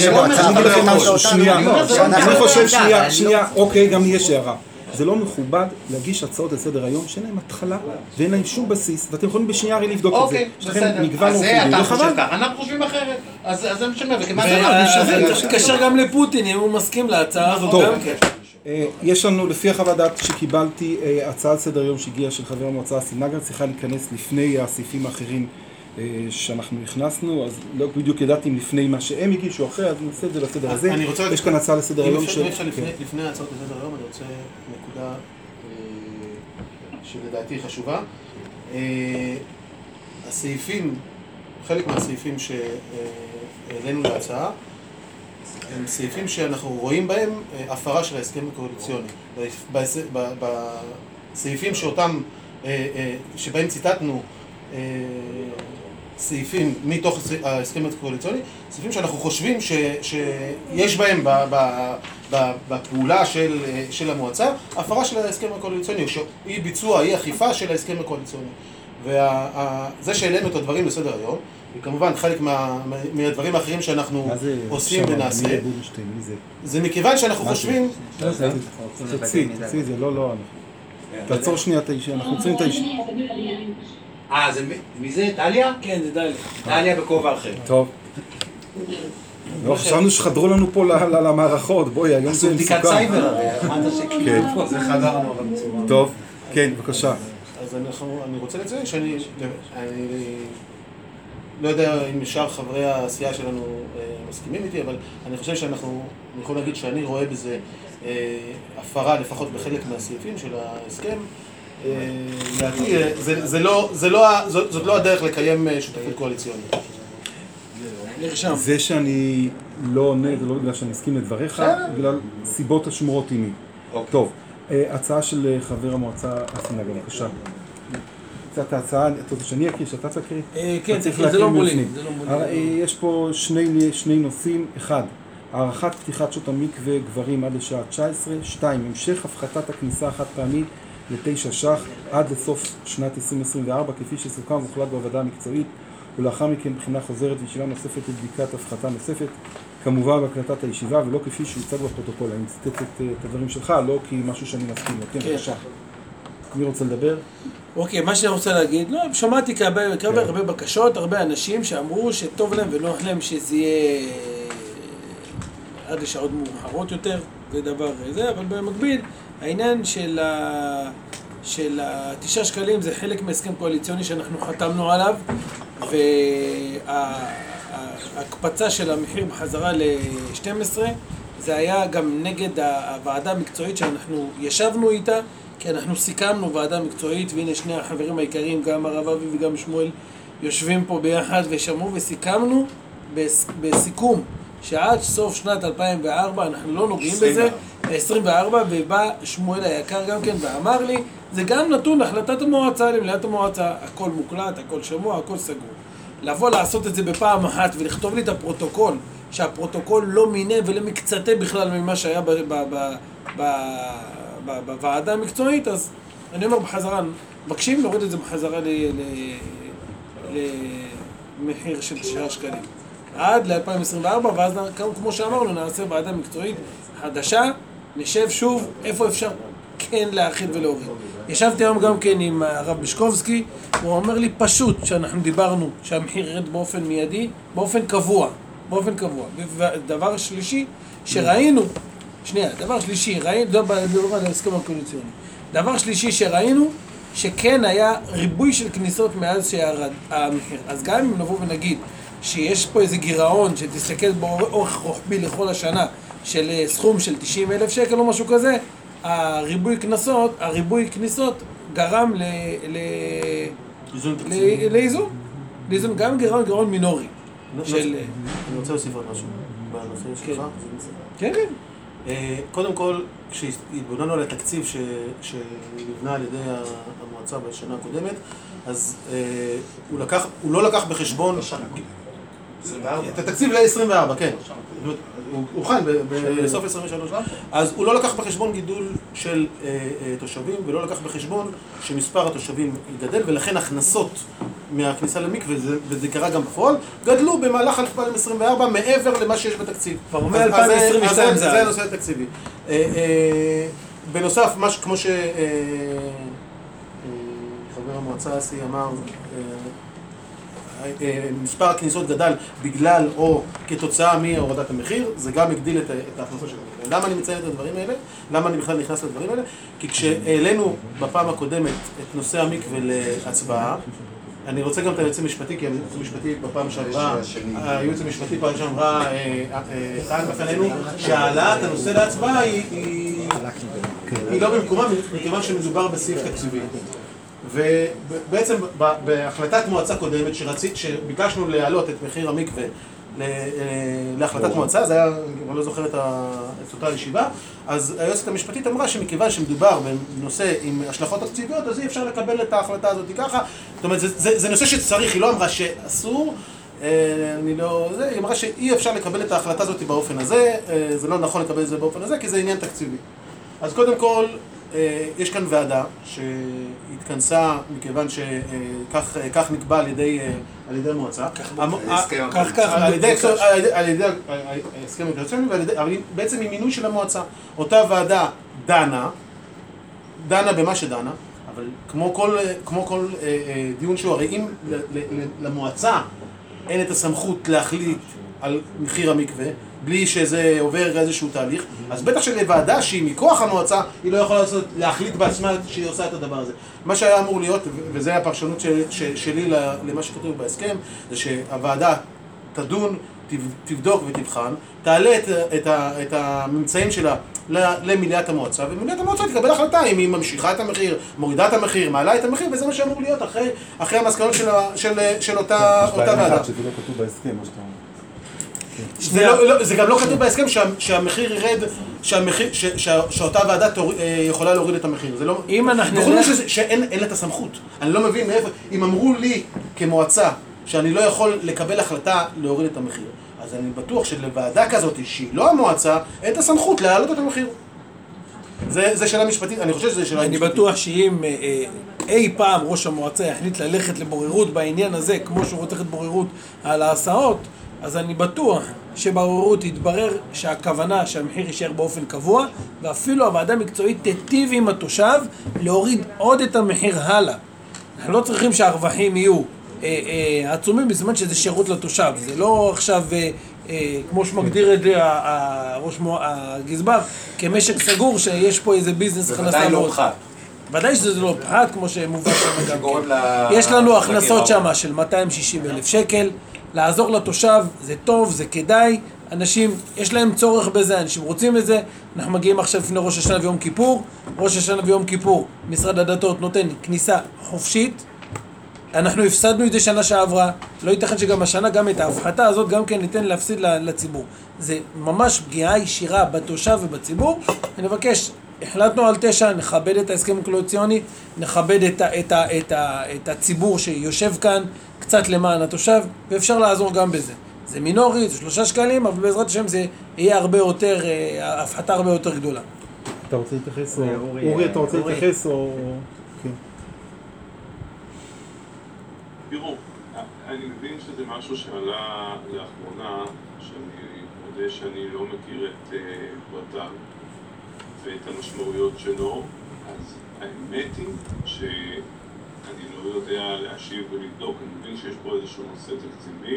אני חושב שנייה, שנייה, אוקיי, גם לי יש הערה. זה לא מכובד להגיש הצעות לסדר היום שאין להם התחלה ואין להם שום בסיס, ואתם יכולים בשנייה הרי לבדוק את זה. אוקיי, בסדר. אז זה אתה חושב ככה, אנחנו חושבים אחרת. אז זה משנה, וכמעט זה צריך להתקשר גם לפוטין, אם הוא מסכים להצעה הזאת גם כן. יש לנו, לפי החוות דעת שקיבלתי, הצעה לסדר היום שהגיעה של חבר המועצה אסי נגר, צריכה להיכנס לפני הסעיפים האחרים שאנחנו הכנסנו, אז לא בדיוק ידעתי אם לפני מה שהם הגישו אחרי, אז נעשה את זה לסדר הזה. יש כאן הצעה לסדר היום של... אם אפשר לפני ההצעות לסדר היום, אני רוצה נקודה שלדעתי חשובה. הסעיפים, חלק מהסעיפים שהעלינו להצעה, הם סעיפים שאנחנו רואים בהם הפרה של ההסכם הקואליציוני. בסעיפים שאותם, שבהם ציטטנו סעיפים מתוך ההסכם הקואליציוני, סעיפים שאנחנו חושבים ש, שיש בהם ב, ב, ב, בפעולה של, של המועצה, הפרה של ההסכם הקואליציוני, אי ביצוע, אי אכיפה של ההסכם הקואליציוני. וזה שהעלינו את הדברים לסדר היום, וכמובן חלק מה, מהדברים האחרים שאנחנו עושים ונעשה, זה מכיוון שאנחנו חושבים... תצאי, תצאי, זה לא, לא, תעצור שנייה את האישה, אנחנו צריכים את האישה. אה, מי זה? דליה? כן, זה דליה. דליה בכובע אחר. טוב. לא, חשבנו שחדרו לנו פה למערכות, בואי, היום זה מסוכן. עשו בדיקת סייבר הרי, אמרת שכאילו. זה חדרנו, אבל בצורה. טוב, כן, בבקשה. אז אני רוצה לציין שאני לא יודע אם שאר חברי העשייה שלנו מסכימים איתי, אבל אני חושב שאנחנו, אני יכול להגיד שאני רואה בזה הפרה, לפחות בחלק מהסעיפים של ההסכם. לדעתי, זאת לא הדרך לקיים שותפות קואליציונית. זה שאני לא עונה, זה לא בגלל שאני מסכים לדבריך, בגלל סיבות השמורות עימי. טוב, הצעה של חבר המועצה אסי נגר, בבקשה. קצת ההצעה, אתה רוצה שאני אקריא, שאתה תקריא? כן, זה לא מולי. יש פה שני נושאים. אחד, הארכת פתיחת שעות המקווה גברים עד לשעה תשע עשרה. שתיים, המשך הפחתת הכניסה החד פעמית לתשע ש"ח עד לסוף שנת עשרים עשרים וארבע, כפי שסוכם והוחלט בוועדה המקצועית, ולאחר מכן בחינה חוזרת וישיבה נוספת לבדיקת הפחתה נוספת, כמובן בהקלטת הישיבה, ולא כפי שהוצג בפרוטוקול. אני מצטט את הדברים שלך, לא כי משהו שאני מסכים לו. כן, בבקשה. מי רוצה לדבר? אוקיי, מה שאני רוצה להגיד, לא, שמעתי כהרבה הרבה בקשות, הרבה אנשים שאמרו שטוב להם ונוח להם שזה יהיה עד לשעות מאוחרות יותר, זה דבר זה, אבל במקביל, העניין של ה... של התשעה שקלים זה חלק מהסכם קואליציוני שאנחנו חתמנו עליו, וההקפצה של המחיר בחזרה ל-שתים עשרה זה היה גם נגד הוועדה המקצועית שאנחנו ישבנו איתה, כי אנחנו סיכמנו ועדה מקצועית, והנה שני החברים העיקריים, גם הרב אבי וגם שמואל, יושבים פה ביחד ושמעו וסיכמנו בסיכום שעד סוף שנת אלפיים וארבע אנחנו לא נוגעים בזה, עשרים וארבע, ובא שמואל היקר גם כן ואמר לי, זה גם נתון להחלטת המועצה, למליאת המועצה, הכל מוקלט, הכל שמוע, הכל סגור. לבוא לעשות את זה בפעם אחת ולכתוב לי את הפרוטוקול, שהפרוטוקול לא מינה ולא מקצתה בכלל ממה שהיה ב- ב- ב- ב- ב- בוועדה המקצועית, אז אני אומר בחזרה, מבקשים להוריד את זה בחזרה למחיר של תשעה שקלים. עד ל-אלפיים עשרים וארבע, ואז כמו שאמרנו, נעשה ועדה מקצועית חדשה, נשב שוב איפה אפשר כן להאכיל ולהוריד. ישבתי היום גם כן עם הרב בשקובסקי, הוא אומר לי פשוט שאנחנו דיברנו שהמחיר ירד באופן מיידי, באופן קבוע, באופן קבוע. ודבר שלישי שראינו, שנייה, דבר שלישי, ראינו, זה בדיבור על ההסכם הקואליציוני. דבר שלישי שראינו, שכן היה ריבוי של כניסות מאז שירד המחיר. אז גם אם נבוא ונגיד שיש פה איזה גירעון שתסתכל באורך רוחבי לכל השנה של סכום של תשעים אלף שקל או משהו כזה, הריבוי כניסות, הריבוי כניסות גרם ל... ל... לאיזון. לאיזון, גם גירעון, גירעון מינורי. של... אני רוצה להוסיף עוד משהו בנושא שלך. כן, כן. קודם כל, כשהתבוננו על התקציב שנבנה על ידי המועצה בשנה הקודמת, אז הוא לקח, הוא לא לקח בחשבון את התקציב ל-עשרים וארבע, כן. הוא הוכן בסוף עשרים ושלוש, אז הוא לא לקח בחשבון גידול של תושבים, ולא לקח בחשבון שמספר התושבים יגדל, ולכן הכנסות מהכניסה למקווה, וזה קרה גם בפועל, גדלו במהלך אלפיים עשרים וארבע מעבר למה שיש בתקציב. אלפיים עשרים ושתיים זה הנושא התקציבי. בנוסף, כמו שחבר המועצה אסי אמר, מספר הכניסות גדל בגלל או כתוצאה מהורדת המחיר, זה גם הגדיל את ההכנסות של המחיר. למה אני מציין את הדברים האלה? למה אני בכלל נכנס לדברים האלה? כי כשהעלינו בפעם הקודמת את נושא המקווה להצבעה, אני רוצה גם את היועץ המשפטי, כי היועץ המשפטי בפעם שעברה, היועץ המשפטי פעם שעברה טען בפנינו שהעלאת הנושא להצבעה היא לא במקומה, מכיוון שמדובר בסעיף תקציבי. ובעצם בהחלטת מועצה קודמת שביקשנו להעלות את מחיר המקווה להחלטת מועצה, זה היה, אני לא זוכר את אותה ישיבה, אז היועצת המשפטית אמרה שמכיוון שמדובר בנושא עם השלכות תקציביות, אז אי אפשר לקבל את ההחלטה הזאת ככה. זאת אומרת, זה נושא שצריך, היא לא אמרה שאסור, אני לא, זה, היא אמרה שאי אפשר לקבל את ההחלטה הזאת באופן הזה, זה לא נכון לקבל את זה באופן הזה, כי זה עניין תקציבי. אז קודם כל, יש כאן ועדה שהתכנסה מכיוון שכך נקבע על ידי על ידי המועצה, כך כך על ידי על ידי ההסכם הקואליציוני, אבל בעצם היא מינוי של המועצה. אותה ועדה דנה דנה במה שדנה, אבל כמו כל כמו כל דיון שהוא, הרי אם למועצה אין את הסמכות להחליט על מחיר המקווה בלי שזה עובר איזשהו תהליך, אז בטח שלוועדה שהיא מכוח המועצה, היא לא יכולה לעשות, להחליט בעצמה שהיא עושה את הדבר הזה. מה שהיה אמור להיות, וזה הפרשנות של, של, שלי למה שכתוב בהסכם, זה שהוועדה תדון, תבדוק ותבחן, תעלה את, את, את הממצאים שלה למליאת המועצה, ומליאת המועצה תקבל החלטה אם היא ממשיכה את המחיר, מורידה את המחיר, מעלה את המחיר, וזה מה שאמור להיות אחרי, אחרי המסקנות של, של, של אותה, אותה ועדה. שזה לא כתוב בהסכם, מה שאתה אומר. זה, לא, לא, זה גם לא כתוב בהסכם שה, שהמחיר ירד, שהמחיר, ש, שה, שאותה ועדה תור, יכולה להוריד את המחיר. זה לא... אם אנחנו... בכל שזה, שאין אין לה את הסמכות. אני לא מבין מאיפה... אם אמרו לי כמועצה שאני לא יכול לקבל החלטה להוריד את המחיר, אז אני בטוח שלוועדה כזאת שהיא לא המועצה, אין את הסמכות להעלות את המחיר. זה שאלה משפטית, אני חושב שזה שאלה משפטית. אני בטוח שאם אי פעם ראש המועצה יחליט ללכת לבוררות בעניין הזה, כמו שהוא רוצה בוררות על ההסעות, אז אני בטוח שבוררות יתברר שהכוונה שהמחיר יישאר באופן קבוע, ואפילו הוועדה המקצועית תיטיב עם התושב להוריד עוד את המחיר הלאה. אנחנו לא צריכים שהרווחים יהיו אה, אה, עצומים בזמן שזה שירות לתושב. זה לא עכשיו, אה, אה, כמו שמגדיר את זה הראש הגזבר, כמשק סגור שיש פה איזה ביזנס חלסה. בוודאי לא פחת. ודאי שזה לא פחת, כמו שמובן שם גם כן. יש לנו הכנסות שם של מאתיים ושישים אלף שקל. לעזור לתושב זה טוב, זה כדאי. אנשים, יש להם צורך בזה, אנשים רוצים את זה. אנחנו מגיעים עכשיו לפני ראש השנה ויום כיפור. ראש השנה ויום כיפור, משרד הדתות נותן כניסה חופשית. אנחנו הפסדנו את זה שנה שעברה. לא ייתכן שגם השנה, גם את ההפחתה הזאת, גם כן ניתן להפסיד לציבור. זה ממש פגיעה ישירה בתושב ובציבור. אני מבקש, החלטנו על תשע, נכבד את ההסכם הקואליציוני, נכבד את, ה, את, ה, את, ה, את הציבור שיושב כאן, קצת למען התושב, ואפשר לעזור גם בזה. זה מינורי, זה שלושה שקלים, אבל בעזרת השם זה יהיה הרבה יותר, הפחתה הרבה יותר גדולה. אתה רוצה להתייחס או... אורי, אתה רוצה להתייחס או... תראו, אני מבין שזה משהו שעלה לאחרונה, שאני מודה שאני לא מכיר את פרטיו ואת המשמעויות שלו, אז האמת היא שאני לא יודע להשיב ולבדוק. אני מבין שיש פה איזשהו נושא תקציבי,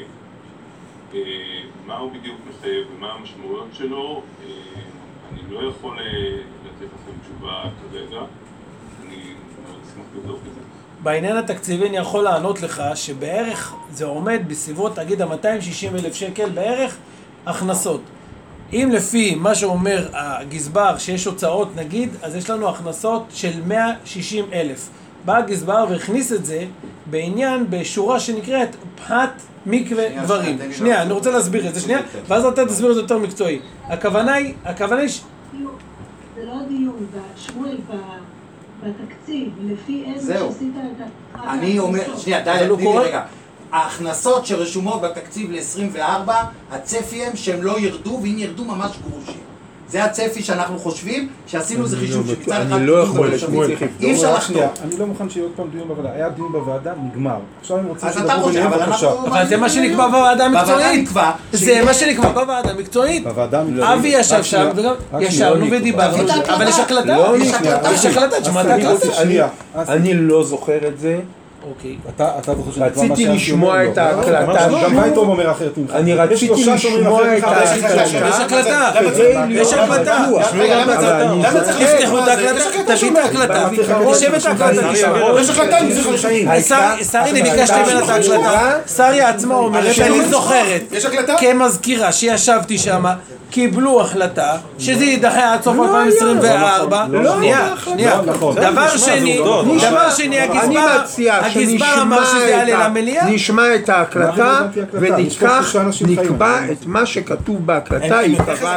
מה הוא בדיוק מחייב ומה המשמעויות שלו. אני לא יכול לתת לכם תשובה כרגע, אני מאוד אשמח לבדוק את זה. בעניין התקציבי אני יכול לענות לך שבערך זה עומד בסביבות, תגיד, ה-מאתיים ושישים אלף שקל בערך הכנסות. אם לפי מה שאומר הגזבר שיש הוצאות נגיד, אז יש לנו הכנסות של מאה ושישים אלף. בא הגזבר והכניס את זה בעניין, בשורה שנקראת פחת מקווה דברים. שנייה, אני רוצה להסביר את זה, שנייה, ואז אתה תסביר את זה יותר מקצועי. הכוונה היא, הכוונה היא... זה לא דיון, שמואל, בתקציב, לפי איזה שעשית את ה... אני אומר, שנייה, די, תני לי רגע. ההכנסות שרשומות בתקציב ל-עשרים וארבע, הצפי הם שהם לא ירדו, ואם ירדו ממש גרושים. זה הצפי שאנחנו חושבים, שעשינו זה חישוב שמצד אחד... אני לא יכול לשמוע את אי אפשר לחתום. אני לא מוכן שיהיה עוד פעם דיון בוועדה. היה דיון בוועדה, נגמר. עכשיו אני רוצה אז אתה חושב, אבל אנחנו... אבל זה מה שנקבע בוועדה המקצועית. זה מה שנקבע בוועדה המקצועית. אבי ישב שם, וגם ישבנו ודיברנו, אבל יש הקלטה. יש הקלטה, שמעת הקלטה. אני לא זוכר את זה. אוקיי. רציתי לשמוע את ההקלטה. גם וייטרוב אומר אחרת ממך. אני רציתי לשמוע את ההקלטה. יש הקלטה. יש הקלטה. למה צריך לפתחו את ההקלטה? תביא את ההקלטה. תשב את ההקלטה. יש הקלטה, אני זוכר שחיים. שרי, אני ביקשתי ממנה את ההקלטה. שרי עצמה אומרת, אני זוכרת. יש הקלטה? כמזכירה שישבתי שמה. קיבלו החלטה שזה יידחה עד סוף אלפיים עשרים וארבע. שנייה, שנייה. דבר שני, דבר שני, הגזבר אמר שזה יעלה למליאה. נשמע את ההקלטה וניקח, נקבע את מה שכתוב בהקלטה, ייקבע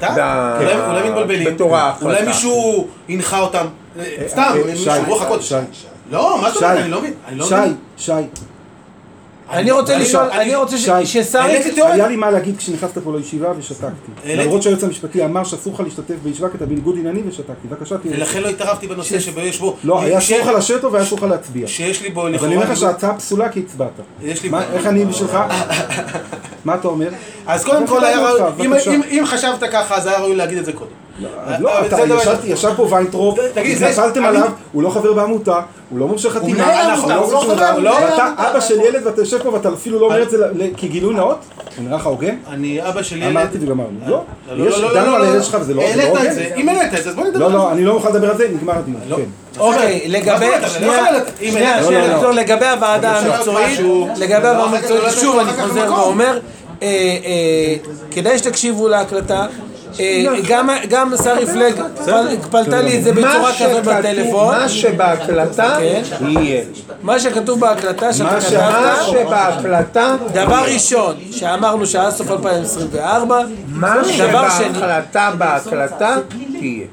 בתור ההחלטה. אולי מישהו הנחה אותם, סתם, רוח הקודש. לא, מה זאת אומרת? אני לא מבין. שי, שי. אני רוצה לשאול, אני רוצה ששרי... היה לי מה להגיד כשנכנסת פה לישיבה ושתקתי. למרות שהיועץ המשפטי אמר שאסור לך להשתתף בישיבה כי אתה בניגוד ענייני ושתקתי. בבקשה תהיה. ולכן לא התערבתי בנושא שיש בו... לא, היה אסור לך לשבת והיה אסור לך להצביע. שיש לי בו... אז אני אומר לך שההצעה פסולה כי הצבעת. יש לי בו... איך אני בשבילך? מה אתה אומר? אז קודם כל היה ראוי... אם חשבת ככה אז היה ראוי להגיד את זה קודם. לא, אתה ישב פה וייטרוב, התנפלתם עליו, הוא לא חבר בעמותה, הוא לא מורשה חתימה, הוא לא חבר, ואתה אבא של ילד ואתה יושב פה ואתה אפילו לא אומר את זה כגילוי נאות? זה נראה לך הוגן? אני אבא של ילד... אמרתי וגמרנו. לא? יש דנו על הילד שלך וזה לא הוגן? אם העלית את זה, אז בוא נדבר. לא, לא, אני לא מוכן לדבר על זה, נגמר הדיון. אוקיי, לגבי... שנייה, שנייה, לגבי הוועדה המקצועית, לגבי הוועדה המקצועית, שוב אני חוזר ואומר, כדאי שתקשיבו להקלטה, גם שרי פלג פלטה לי את זה בצורה כזאת בטלפון. מה שבהקלטה יהיה. מה שכתוב בהקלטה שאתה כתבת. מה שבהקלטה. דבר ראשון שאמרנו שעד סוף אלפיים עשרים וארבע. מה שבהקלטה בהקלטה תהיה.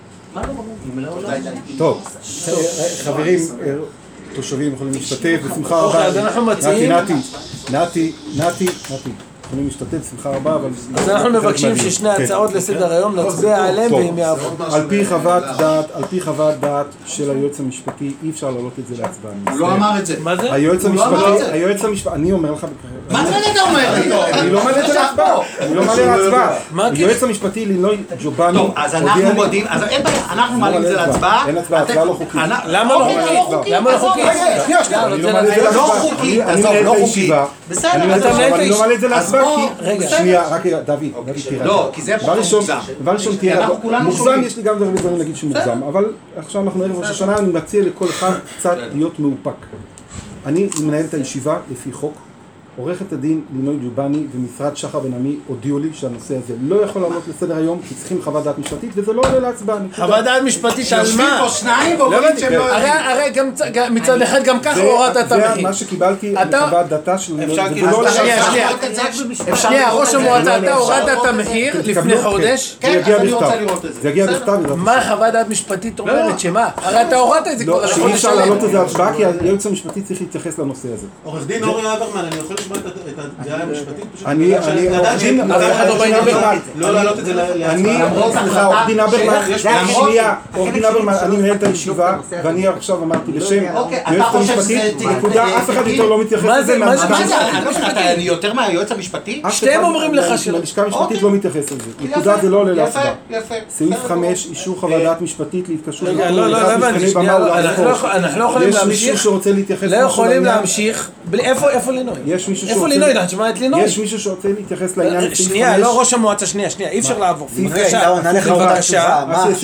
טוב, חברים, תושבים יכולים להשתתף בשמחה רבה. אז אנחנו מציעים. נתי, נתי, נתי, נתי. יכולים להשתתף, שמחה רבה, אבל... אז אנחנו מבקשים ששני הצעות לסדר היום נצביע עליהם והם יעברו. על פי חוות דעת, על פי חוות דעת של היועץ המשפטי, אי אפשר להעלות את זה להצבעה. הוא לא אמר את זה. מה זה? היועץ המשפטי, היועץ המשפטי, אני אומר לך... מה זה אתה אומר? אני לא מעלה את זה להצבעה. אני לא מעלה להצבעה. היועץ המשפטי לינוי ג'ובאני... טוב, אז אנחנו מודיעים, אז אין בעיה, אנחנו מעלים את זה להצבעה. אין הצבעה, הצבעה לא חוקית. למה לא חוקית? למה לא חוקית? לא חוקית, עזוב, לא חוקית. בסדר, אני לא מעלה את זה להצבעה כי... שנייה, רק רגע, דוד, לא, כי זה פחות מוגזם. דבר ראשון, תראה, מוגזם, יש לי גם דברים להגיד שהוא מוגזם, אבל עכשיו אנחנו ערב ראש השנה, אני מציע לכל אחד קצת להיות מאופק. אני מנהל את הישיבה לפי חוק, עורכת הדין לינוי ג'ובאני ומשרד שחר בן עמי הודיעו לי שהנושא הזה לא יכול לעלות לסדר היום כי צריכים חוות דעת משפטית וזה לא עולה להצבעה. חוות דעת משפטית על מה? יושבים פה שניים ואומרים שהם לא... הרי מצד אחד גם ככה הורדת את המחיר. זה מה שקיבלתי מחוות דעתה של... שנייה, שנייה. שנייה, ראש המועצה, אתה הורדת את המחיר לפני חודש? כן, אז אני רוצה לראות את זה. זה יגיע בכתב. מה חוות דעת משפטית אומרת? שמה? הרי אתה הורדת את זה כבר לחודש. אי אפשר להעלות את זה להצבעה כי הייעוץ המשפטי צריך להתייחס לנושא הזה. עורך דין אורי אברמן, אני יכול לשמוע את הדעה המשפטית פשוט? אני, אני, לדעת לא להעלות את זה להצבעה. אני, סליחה, עורך דין אברמן, שנייה, עורך דין אברמן, אני מנהל את הישיבה, ואני עכשיו אמרתי בשם היועצת המשפטית, נקודה, אף אחד יותר לא מתייחס לזה. מה זה? אני יותר מהיועץ המשפטי? שתיהם אומרים לך שלא. הלשכה המשפטית לא מתייחס לזה. נקודה זה לא עולה להצבעה. סעיף חמש, אישור חוות דעת משפטית להתקשרות. רגע, לא, לא, לא הבנתי, שנייה, אנחנו לא יכולים להמשיך. יש מישהו שרוצה להתייחס. לא יכולים להמשיך. איפה לינוי? יש מישהו איפה לינוי? אתה שמע את לינוי? יש מישהו שרוצה להתייחס לעניין. שנייה, לא ראש המועצה, שנייה, שנייה, אי אפשר לעבור. בבקשה, בבקשה,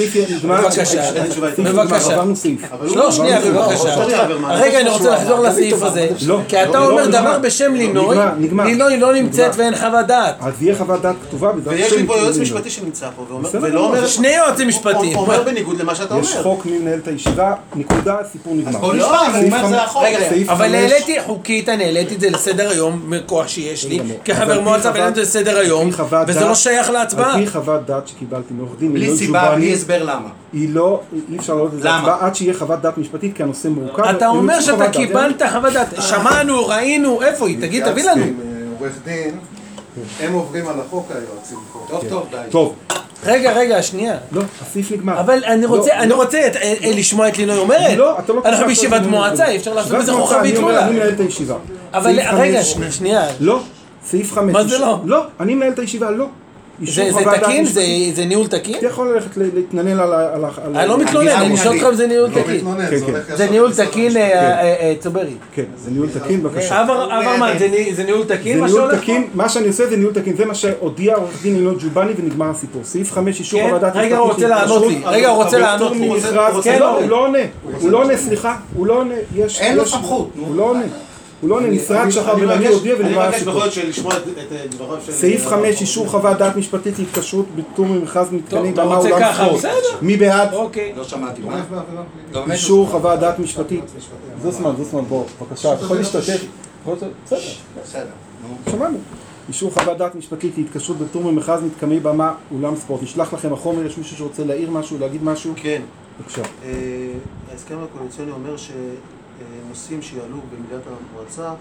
בבקשה. לא, שנייה, בבקשה. רגע, אני רוצה לחזור לסעיף הזה. כי אתה אומר דבר בשם לינוי, לינוי לא נמצאת ואין חוות דעת. אז יהיה חוות דעת כתובה. ויש לי פה יועץ משפטי שנמצא פה, ולא אומר... שני יועצים משפטיים. אומר בניגוד למה שאתה אומר. יש חוק מי מנהל את הישיבה, נקודה, סיפור נגמר. אז בוא נשמע, הוא אומר זה החוק. אבל העליתי חוקית, אני העליתי את זה לסדר היום, מכוח שיש לי, כחבר מועצה והעליתי את זה לסדר היום, וזה לא שייך להצבעה. על פי חוות דעת שקיבלתי מעורך דין, בלי סיבה, בלי הסבר למה. היא לא, אי אפשר לעלות את זה להצבעה עד שיהיה חוות דעת משפטית, כי הנושא מורכב. אתה אומר שאתה קיבלת חוות דעת, שמענו, ראינו, איפה היא? תגיד, תביא לנו. עורך דין, הם עוברים על החוק היועצים פה. טוב, טוב, די. טוב. רגע, רגע, שנייה. לא, הסעיף נגמר. אבל אני רוצה, אני רוצה לשמוע את לינוי אומרת. לא, אתה לא... אנחנו בישיבת מועצה, אי אפשר לעשות בזה חוכא ואטלולא. אני מנהל את הישיבה. אבל רגע, שנייה. לא, סעיף חמש. מה זה לא? לא, אני מנהל את הישיבה, לא. זה תקין? זה ניהול תקין? אתה יכול ללכת להתננן על ה... אני לא מתלונן, אני שואל אותך אם זה ניהול תקין. זה ניהול תקין צוברי. כן, זה ניהול תקין, בבקשה. אברמן, זה ניהול תקין? זה ניהול תקין, מה שאני עושה זה ניהול תקין, זה מה שהודיע עורך דין לינוי ג'ובאני ונגמר הסיפור. סעיף חמש, אישור חוות דעת משפטית. רגע, הוא רוצה לענות לי. רגע, הוא רוצה לענות לי. לא, הוא לא עונה. הוא לא עונה, סליחה. הוא לא עונה. אין לו סמכות. הוא לא עונה. הוא לא נמשרד שחר בן עמי הודיע ונגמר הסיפור. אני מבקש בכל זאת לשמוע את דבריו של... סעיף חמש, אישור חוות דעת משפטית להתקשרות בתחום ממכרז מתקנים במה רוצה אולם ככה, ספורט. בסדר. מי בעד? אוקיי. לא שמעתי. אישור חוות דעת משפטית. זוסמן, זוסמן, בוא, בבקשה, אתה יכול להשתתף. בסדר. בסדר. שמענו. אישור חוות דעת משפטית להתקשרות בתחום ממכרז מתקני במה אולם ספורט. נשלח לכם החומר, יש מישהו שרוצה להעיר משהו, להגיד משהו? כן. בבקשה. ההסכם הקואליציוני אומר ש... נושאים שיעלו במליאת המועצה,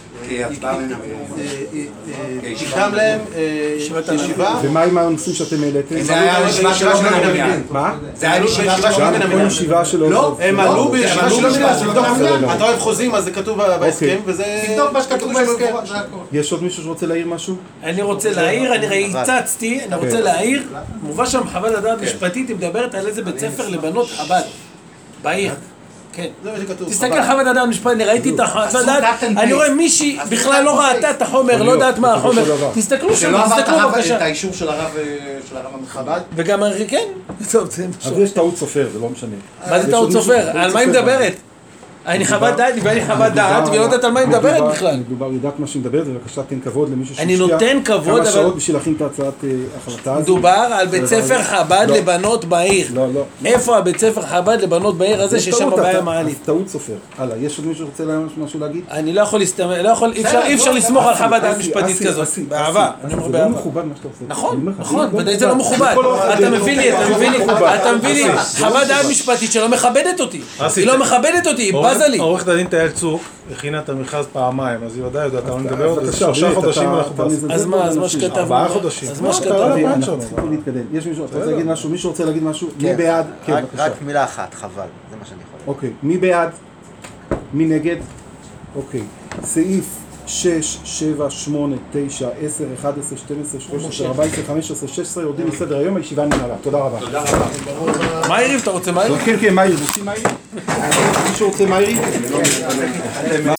תקדם להם ישיבה. ומה עם הנושאים שאתם העליתם? זה היה ישיבה שלא מן המניין. מה? זה היה ישיבה שלא מן המניין. לא, הם עלו בישיבה שלא מן המניין. אתה אוהב חוזים, אז זה כתוב בהסכם, וזה... תבדוק מה שכתוב בהסכם. יש עוד מישהו שרוצה להעיר משהו? אני רוצה להעיר, אני הצצתי, אני רוצה להעיר. מובא שם חוות הדעת משפטית, היא מדברת על איזה בית ספר לבנות חב"ד. בעיר. כן. תסתכל על חוות הדעת משפטית, אני ראיתי את החוות הדעת, אני רואה מישהי בכלל לא ראתה את החומר, לא יודעת מה החומר. תסתכלו שם, תסתכלו בבקשה. את האישור של הרב המחב"ד? וגם, כן. אז יש טעות סופר, זה לא משנה. מה זה טעות סופר? על מה היא מדברת? אני חוות דעת, ואני חוות דעת, והיא לא יודעת על מה היא מדברת בכלל. מדובר, יודעת מה שהיא מדברת, ובבקשה תן כבוד למישהו אני נותן כבוד, כמה שעות בשביל להכין את הצעת החלטה הזאת. מדובר על בית ספר חב"ד לבנות בעיר. לא, לא. איפה הבית ספר חב"ד לבנות בעיר הזה, ששם הבעיה מעלית? טעות סופר. הלאה, יש עוד מישהו שרוצה משהו להגיד? אני לא יכול להסתמך, לא יכול, אי אפשר לסמוך על חוות דעת משפטית כזאת. באהבה. זה לא מכובד מה שאתה עושה. נכון, נכון, ודאי זה לא מכובד. אתה מביא לי, אתה מביא לי, אתה מביא לי חוות דעת משפטית שלא מכבדת אותי. היא לא מכבדת אותי, היא בזה לי. העורכת הדין תהל צוק הכינה את המכרז פעמיים, אז היא ודאי יודעת, אבל נדבר עוד שלושה חודשים אנחנו בעצם. אז מה, אז מה שכתבנו? ארבעה חודשים. אז מה שכתבנו? יש מישהו, אתה רוצה להגיד משהו? מישהו רוצה להגיד משהו? מי בעד? כן, בבקשה. רק מילה אחת, חבל, זה מה שאני יכול להגיד. אוקיי, מי בעד? מי נגד? אוקיי, סעיף שש, שבע, שמונה, תשע, עשר, אחד עשרה, שתים עשרה, שלוש עשרה, ארבע עשרה, חמש עשרה, שש עשרה, יורדים מסדר היום, הישיבה ננעלה. תודה רבה. תודה רבה. מה יריב, אתה רוצה מה יריב? כן, כן, מה יריב? רוצים מה יריב? מישהו רוצה מה יריב?